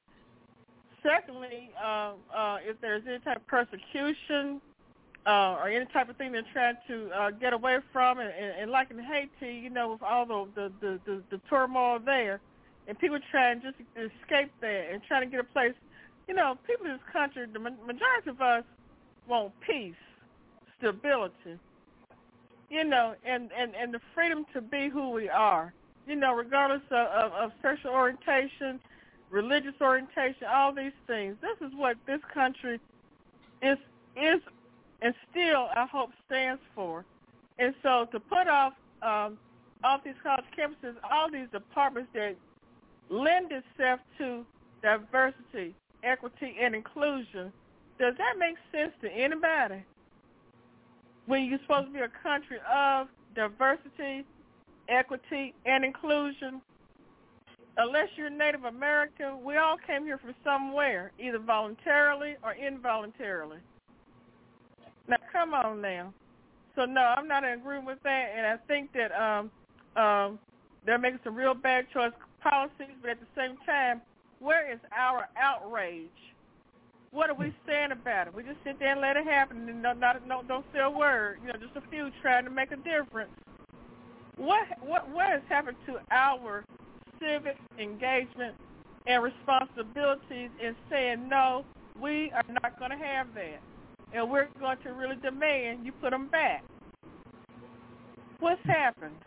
Secondly, uh, uh, if there's any type of persecution uh, or any type of thing they're trying to uh, get away from, and, and, and like in Haiti, you know, with all the the, the, the the turmoil there, and people trying just to escape that and trying to get a place, you know, people in this country, the majority of us want peace, stability, you know, and, and, and the freedom to be who we are, you know, regardless of, of, of sexual orientation, religious orientation, all these things. This is what this country is, is and still, I hope, stands for. And so to put off um, off these college campuses, all these departments that lend itself to diversity, equity, and inclusion, Does that make sense to anybody? When you're supposed to be a country of diversity, equity, and inclusion, unless you're Native American, we all came here from somewhere, either voluntarily or involuntarily. Now, come on now. So, no, I'm not in agreement with that, and I think that um, um, they're making some real bad choice policies, but at the same time, where is our outrage? What are we saying about it? We just sit there and let it happen and not, not, no, don't say a word. You know, just a few trying to make a difference. What what what has happened to our civic engagement and responsibilities in saying, no, we are not going to have that, and we're going to really demand you put them back? What's happened?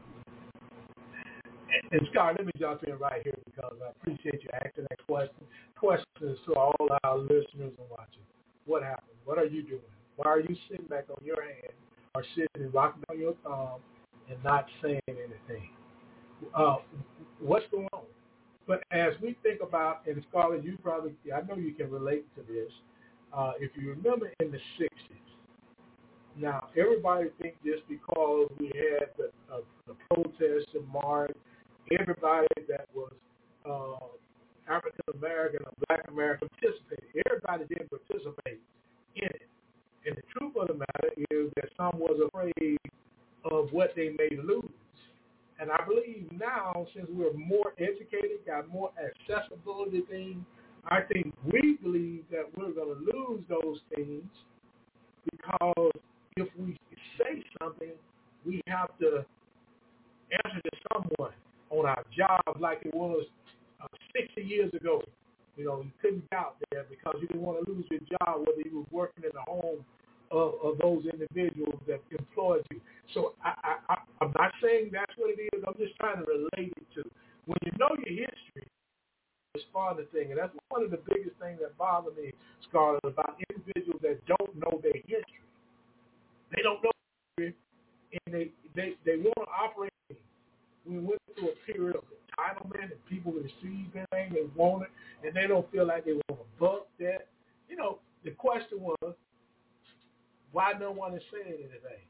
And, and Scott, let me jump in right here because I appreciate you asking that question. Questions to all our listeners and watchers. What happened? What are you doing? Why are you sitting back on your hand or sitting and rocking on your thumb and not saying anything? Uh, what's going on? But as we think about, and Scarlett, you probably, I know you can relate to this. Uh, if you remember in the sixties, now everybody thinks just because we had the, uh, the protests in March, everybody that was uh, African American or Black American participated. Everybody didn't participate in it. And the truth of the matter is that some was afraid of what they may lose. And I believe now, since we're more educated, got more accessibility things, I think we believe that we're going to lose those things because if we say something, we have to answer to someone on our job like it was uh, sixty years ago. You know, you couldn't get out there because you didn't want to lose your job, whether you were working in the home of, of those individuals that employed you. So I, I, I'm not saying that's what it is. I'm just trying to relate it to when you know your history. It's part of the thing, and that's one of the biggest things that bother me, Scarlett, about individuals that don't know their history. They don't know history, and they they they want to operate. We went through a period of entitlement, and people received anything they wanted, and they don't feel like they want to buck that. You know, the question was, why no one is saying anything?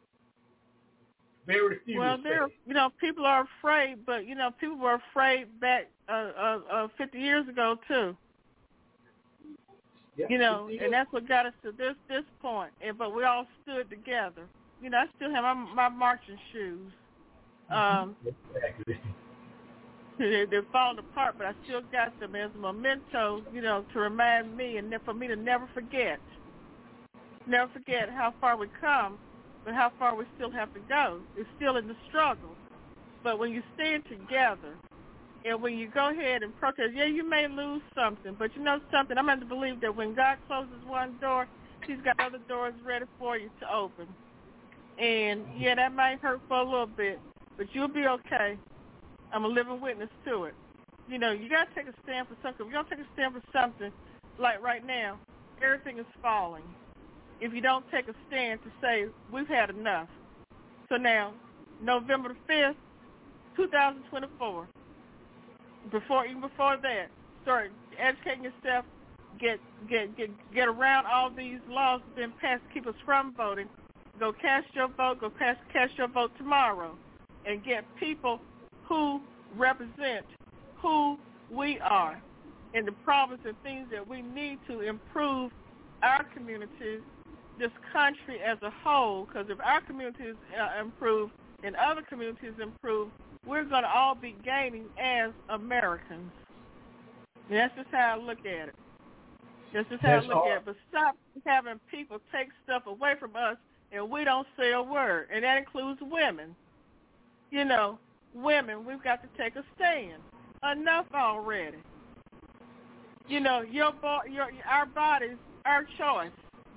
Very few. Well, there, you know, people are afraid, but you know, people were afraid back uh, uh, uh, fifty years ago too. Yeah, you know, and that's what got us to this this point. And but we all stood together. You know, I still have my, my marching shoes. Um, exactly. They're, they're falling apart, but I still got them as a memento, you know, to remind me and for me to never forget, never forget how far we come, but how far we still have to go. It's still in the struggle. But when you stand together and when you go ahead and protest, yeah, you may lose something, but you know something, I'm going to believe that when God closes one door, he's got other doors ready for you to open. And, yeah, that might hurt for a little bit, but you'll be okay. I'm a living witness to it. You know, you got to take a stand for something. If you don't take a stand for something, like right now, everything is falling. If you don't take a stand to say, we've had enough. So now, November the fifth, twenty twenty-four, before even before that, start educating yourself, get get get get around all these laws that have been passed to keep us from voting. Go cast your vote, go cast, cast your vote tomorrow, and get people who represent who we are and the problems and things that we need to improve our communities, this country as a whole, because if our communities uh, improve and other communities improve, we're going to all be gaining as Americans. And that's just how I look at it. That's just how that's I look all. at it. But stop having people take stuff away from us and we don't say a word, and that includes women. You know, women, we've got to take a stand. Enough already. You know, your bo- your our bodies, our choice.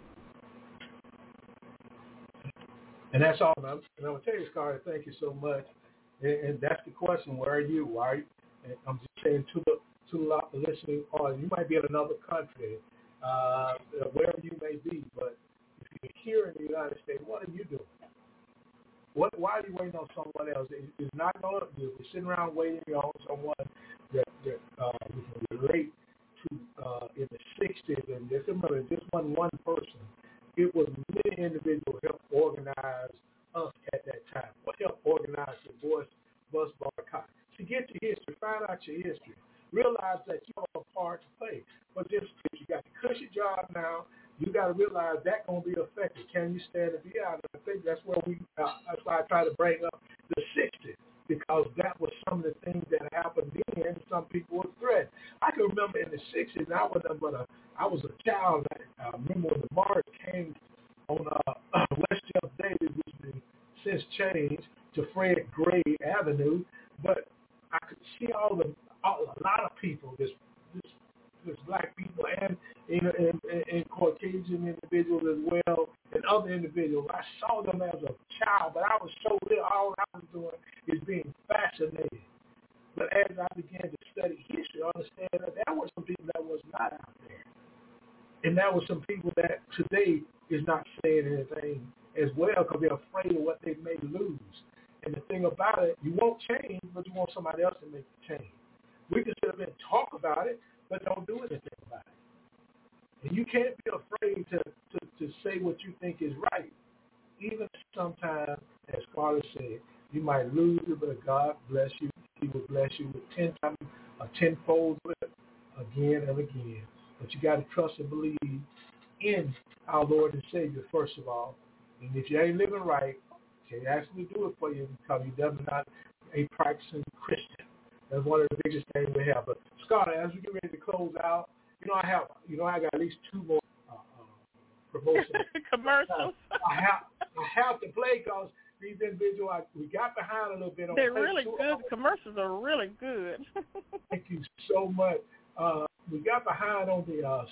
And that's all. And I'm, and I'm going to tell you, Scarlett, thank you so much. And, and that's the question, where are you? Why are you? And I'm just saying to the to the listening audience, you might be in another country, uh, wherever you may be, but if you're here in the United States, what are you doing? What, why are you waiting on someone else? It, it's not going to do. We're sitting around waiting on someone that, that uh, we can relate to uh, in the sixties, and just remember, this wasn't one person. It was many individuals who helped organize us at that time, or helped organize the Boys Bus Boycott. To get your history, find out your history. Realize that you have a part to play. But just if you got the cushy job now, you got to realize that's going to be affected. Can you stand and be out? I think that's where we, uh, that's why I try to bring up the sixties, because that was some of the things that happened then, and some people were threatened. I can remember in the sixties, I was but a, I was a child. I uh, remember when the march came on uh, West Jeff Davis, which has since changed to Fred Gray Avenue, but I could see all the all, a lot of people, this this this black people and you know, and, and, and Caucasian individuals as well, and other individuals. I saw them as a child, but I was so little. All I was doing is being fascinated. But as I began to study history, I understand that there were some people that was not out there, and there were some people that today is not saying anything as well because they're afraid of what they may lose. And the thing about it, you won't change, but you want somebody else to make the change. We can sit up and talk about it, but don't do anything about it. And you can't be afraid to, to, to say what you think is right. Even sometimes, as Father said, you might lose it, but God bless you. He will bless you with ten times, a tenfold again and again. But you got to trust and believe in our Lord and Savior, first of all. And if you ain't living right, He actually do it for you because you're definitely not a practicing Christian. That's one of the biggest things we have. But Scott, as we get ready to close out, you know I have, you know I got at least two more uh, uh, promotions. Commercials. I have, I have to play because these individuals, I, we got behind a little bit on. They're really good. The commercials are really good. Thank you so much. Uh, we got behind on the, uh,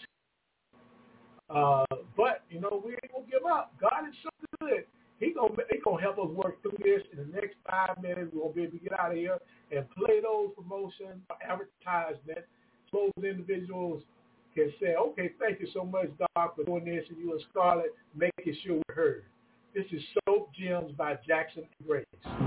uh, but you know we ain't gonna give up. God is so good. He gonna he gonna help us work through this. In the next five minutes, we're gonna be able to get out of here and play those promotions, advertisements. So those individuals can say, "Okay, thank you so much, Doc, for doing this," and you and Scarlett making sure we're heard. This is Soap Gems by Jackson and Grace.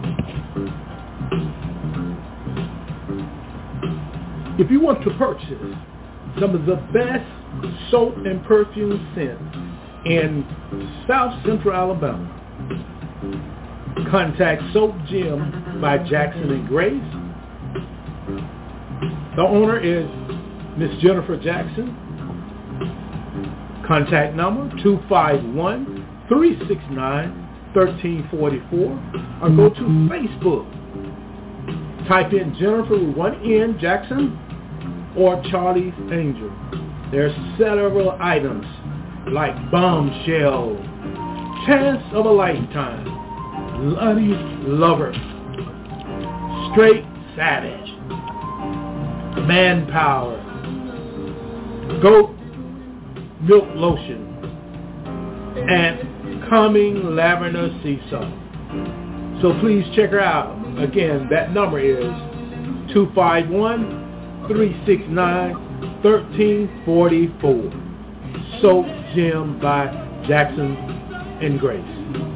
If you want to purchase some of the best soap and perfume scents in South Central Alabama, contact Soap Gem by Jackson and Grace. The owner is Miss Jennifer Jackson. Contact number two five one, three six nine, one three four four or go to Facebook. Type in Jennifer with one N, Jackson, or Charlie's Angel. There are several items like Bombshell, Chance of a Lifetime, Bloody Lover, Straight Savage, Manpower, Goat Milk Lotion, and Calming Lavender Sea Salt. So please check her out. Again, that number is two five one, three six nine, one three four four. Soap Gem by Jackson and Grace.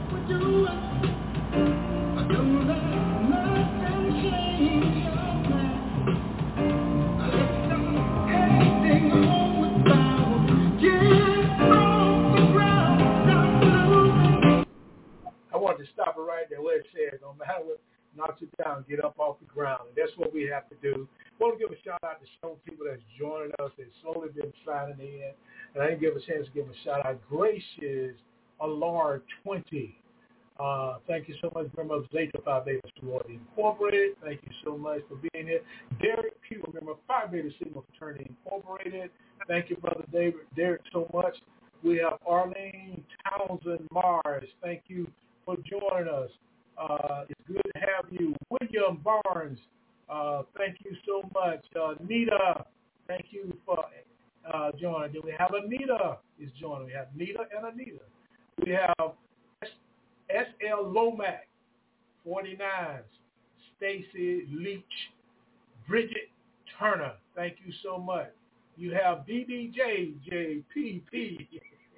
I want to stop it right there where it says, no matter what knocks you down, get up off the ground. And that's what we have to do. I want to give a shout out to some people that's joining us. They've slowly been signing in. And I didn't give a chance to give a shout out. Gracious Allard twenty. Uh, thank you so much, member of Zeta Phi Beta Sorority Incorporated. Thank you so much for being here. Derek Pugh, member of Phi Beta Sigma Fraternity Incorporated. Thank you, Brother David, Derek, so much. We have Arlene Townsend Mars. Thank you for joining us. Uh, it's good to have you. William Barnes, uh, thank you so much. Uh, Nita, thank you for uh, joining. Then we have Anita is joining. We have Nita and Anita. We have S L Lomack, forty-nine, Stacy Leach, Bridget Turner. Thank you so much. You have D D J, J P P.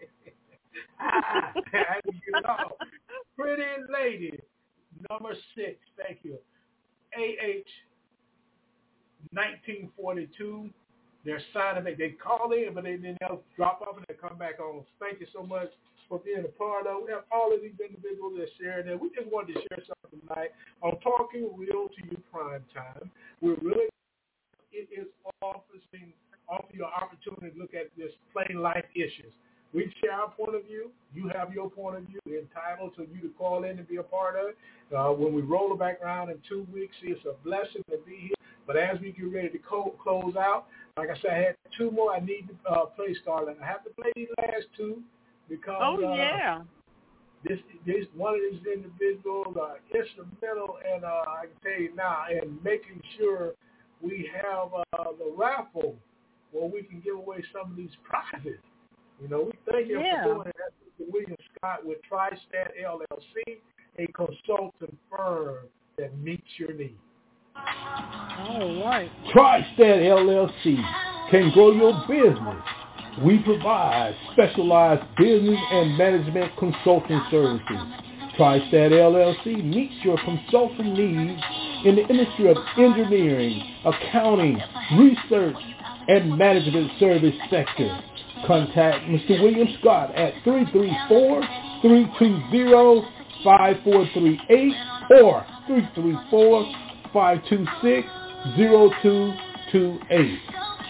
You know, Pretty Lady, number six. Thank you. A H, nineteen forty-two. They're signing it. They call in, but they then they'll drop off and they come back on. Thank you so much for being a part of it. We have all of these individuals that share that. We just wanted to share something tonight on Talking Real to You Prime Time. We're really, it is offering, offer you an opportunity to look at this plain life issues. We share our point of view. You have your point of view. We're entitled to you to call in and be a part of it. Uh, when we roll it back around in two weeks, it's a blessing to be here. But as we get ready to co- close out, like I said, I had two more I need to uh, play, Scarlett. I have to play these last two because oh uh, yeah, this this one of these individuals are instrumental, and uh, I can tell you now, in making sure we have uh, the raffle where we can give away some of these prizes. You know, we thank you yeah. for doing that. Mister William Scott with TriStat L L C, a consulting firm that meets your needs. All right. TriStat L L C can grow your business. We provide specialized business and management consulting services. TriStat L L C meets your consulting needs in the industry of engineering, accounting, research, and management service sector. Contact Mister William Scott at three three four, three two zero, five four three eight or three three four, five two six, zero two two eight.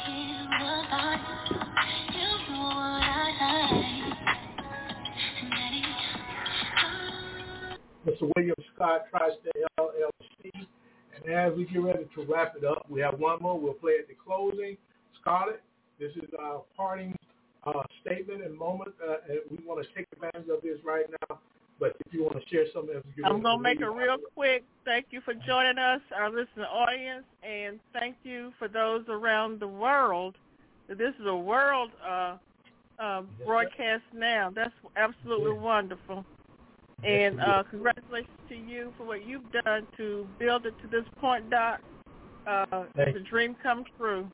Mister William Scott, TriStat L L C. And as we get ready to wrap it up, we have one more. We'll play at the closing. Scarlett, this is our parting uh, statement and moment. Uh, and we want to take advantage of this right now. But if you want to share something else, I'm going to make it real quick. Thank you for joining us, our listening audience, and thank you for those around the world. This is a world uh, uh, broadcast now. That's absolutely yeah. wonderful. And uh, congratulations to you for what you've done to build it to this point, Doc. Uh, the dream comes true.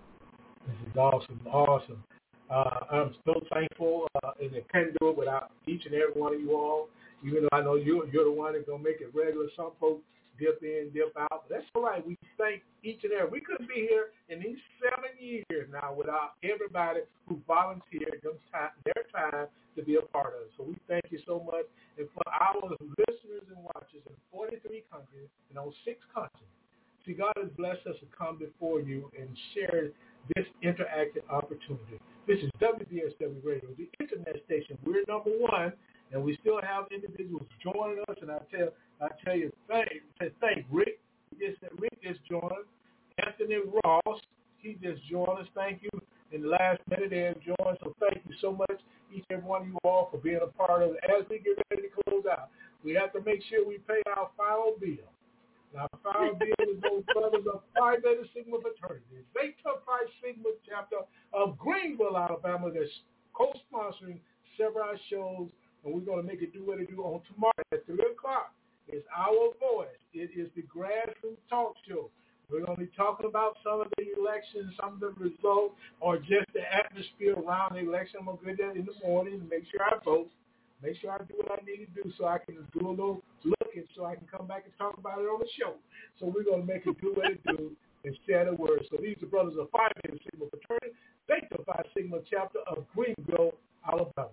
This is awesome, awesome. Uh, I'm so thankful, uh, and I can't do it without each and every one of you all. Even though I know you're, you're the one that's going to make it regular. Some folks dip in, dip out. But that's all right. We thank each and every. We couldn't be here in these seven years now without everybody who volunteered them time, their time to be a part of it. So we thank you so much. And for our listeners and watchers in forty-three countries and on six continents, see, God has blessed us to come before you and share this interactive opportunity. This is W B S W Radio, the internet station. We're number one, and we still have individuals joining us. And I tell, I tell you, thank, thank Rick. Just Rick just joined. Anthony Ross, he just joined us. Thank you. In the last minute, they have joined. So thank you so much, each and every one of you all, for being a part of it. As we get ready to close out, we have to make sure we pay our final bill. Now, our final bill is those brothers of Phi Beta Sigma fraternity. Zeta Phi Sigma chapter of Greenville, Alabama, that's co-sponsoring several shows, and we're going to make it do what it do on tomorrow at three o'clock. It's Our Voice. It is the Grassroots Talk Show. We're going to be talking about some of the elections, some of the results, or just the atmosphere around the election. I'm going to get that in the morning and make sure I vote. Make sure I do what I need to do so I can do a little looking so I can come back and talk about it on the show. So we're going to make it do what it do and share the word. So these are brothers of Phi Beta Sigma fraternity, Zeta Phi Sigma chapter of Greenville, Alabama.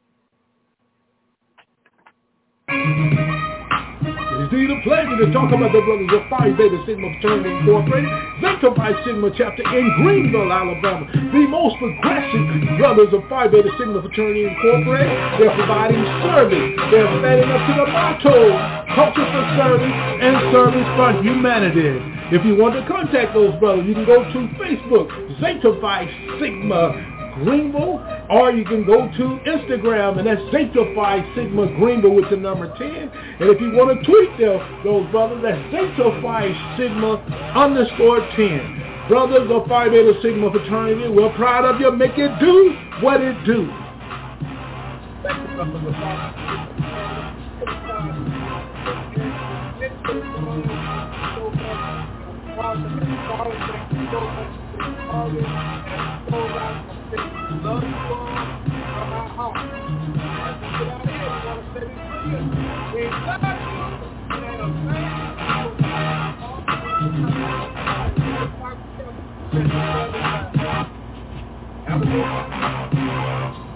It is indeed a pleasure to talk about the brothers of Phi Beta Sigma Fraternity Incorporated, Zeta Phi Sigma chapter in Greenville, Alabama. The most progressive brothers of Phi Beta Sigma Fraternity Incorporated. They're providing service. They're standing up to the motto, culture for service and service for humanity. If you want to contact those brothers, you can go to Facebook, Zeta Phi Sigma Greenville, or you can go to Instagram, and that's Zeta Phi Sigma Greenville with the number ten. And if you want to tweet them, those brothers, that's Zeta Phi Sigma underscore ten. Brothers of Phi Beta Sigma fraternity, we're proud of you. Make it do what it do. Love you all from our heart. As we get out of here, we want to say this to you. We love you and a man. Have a good one.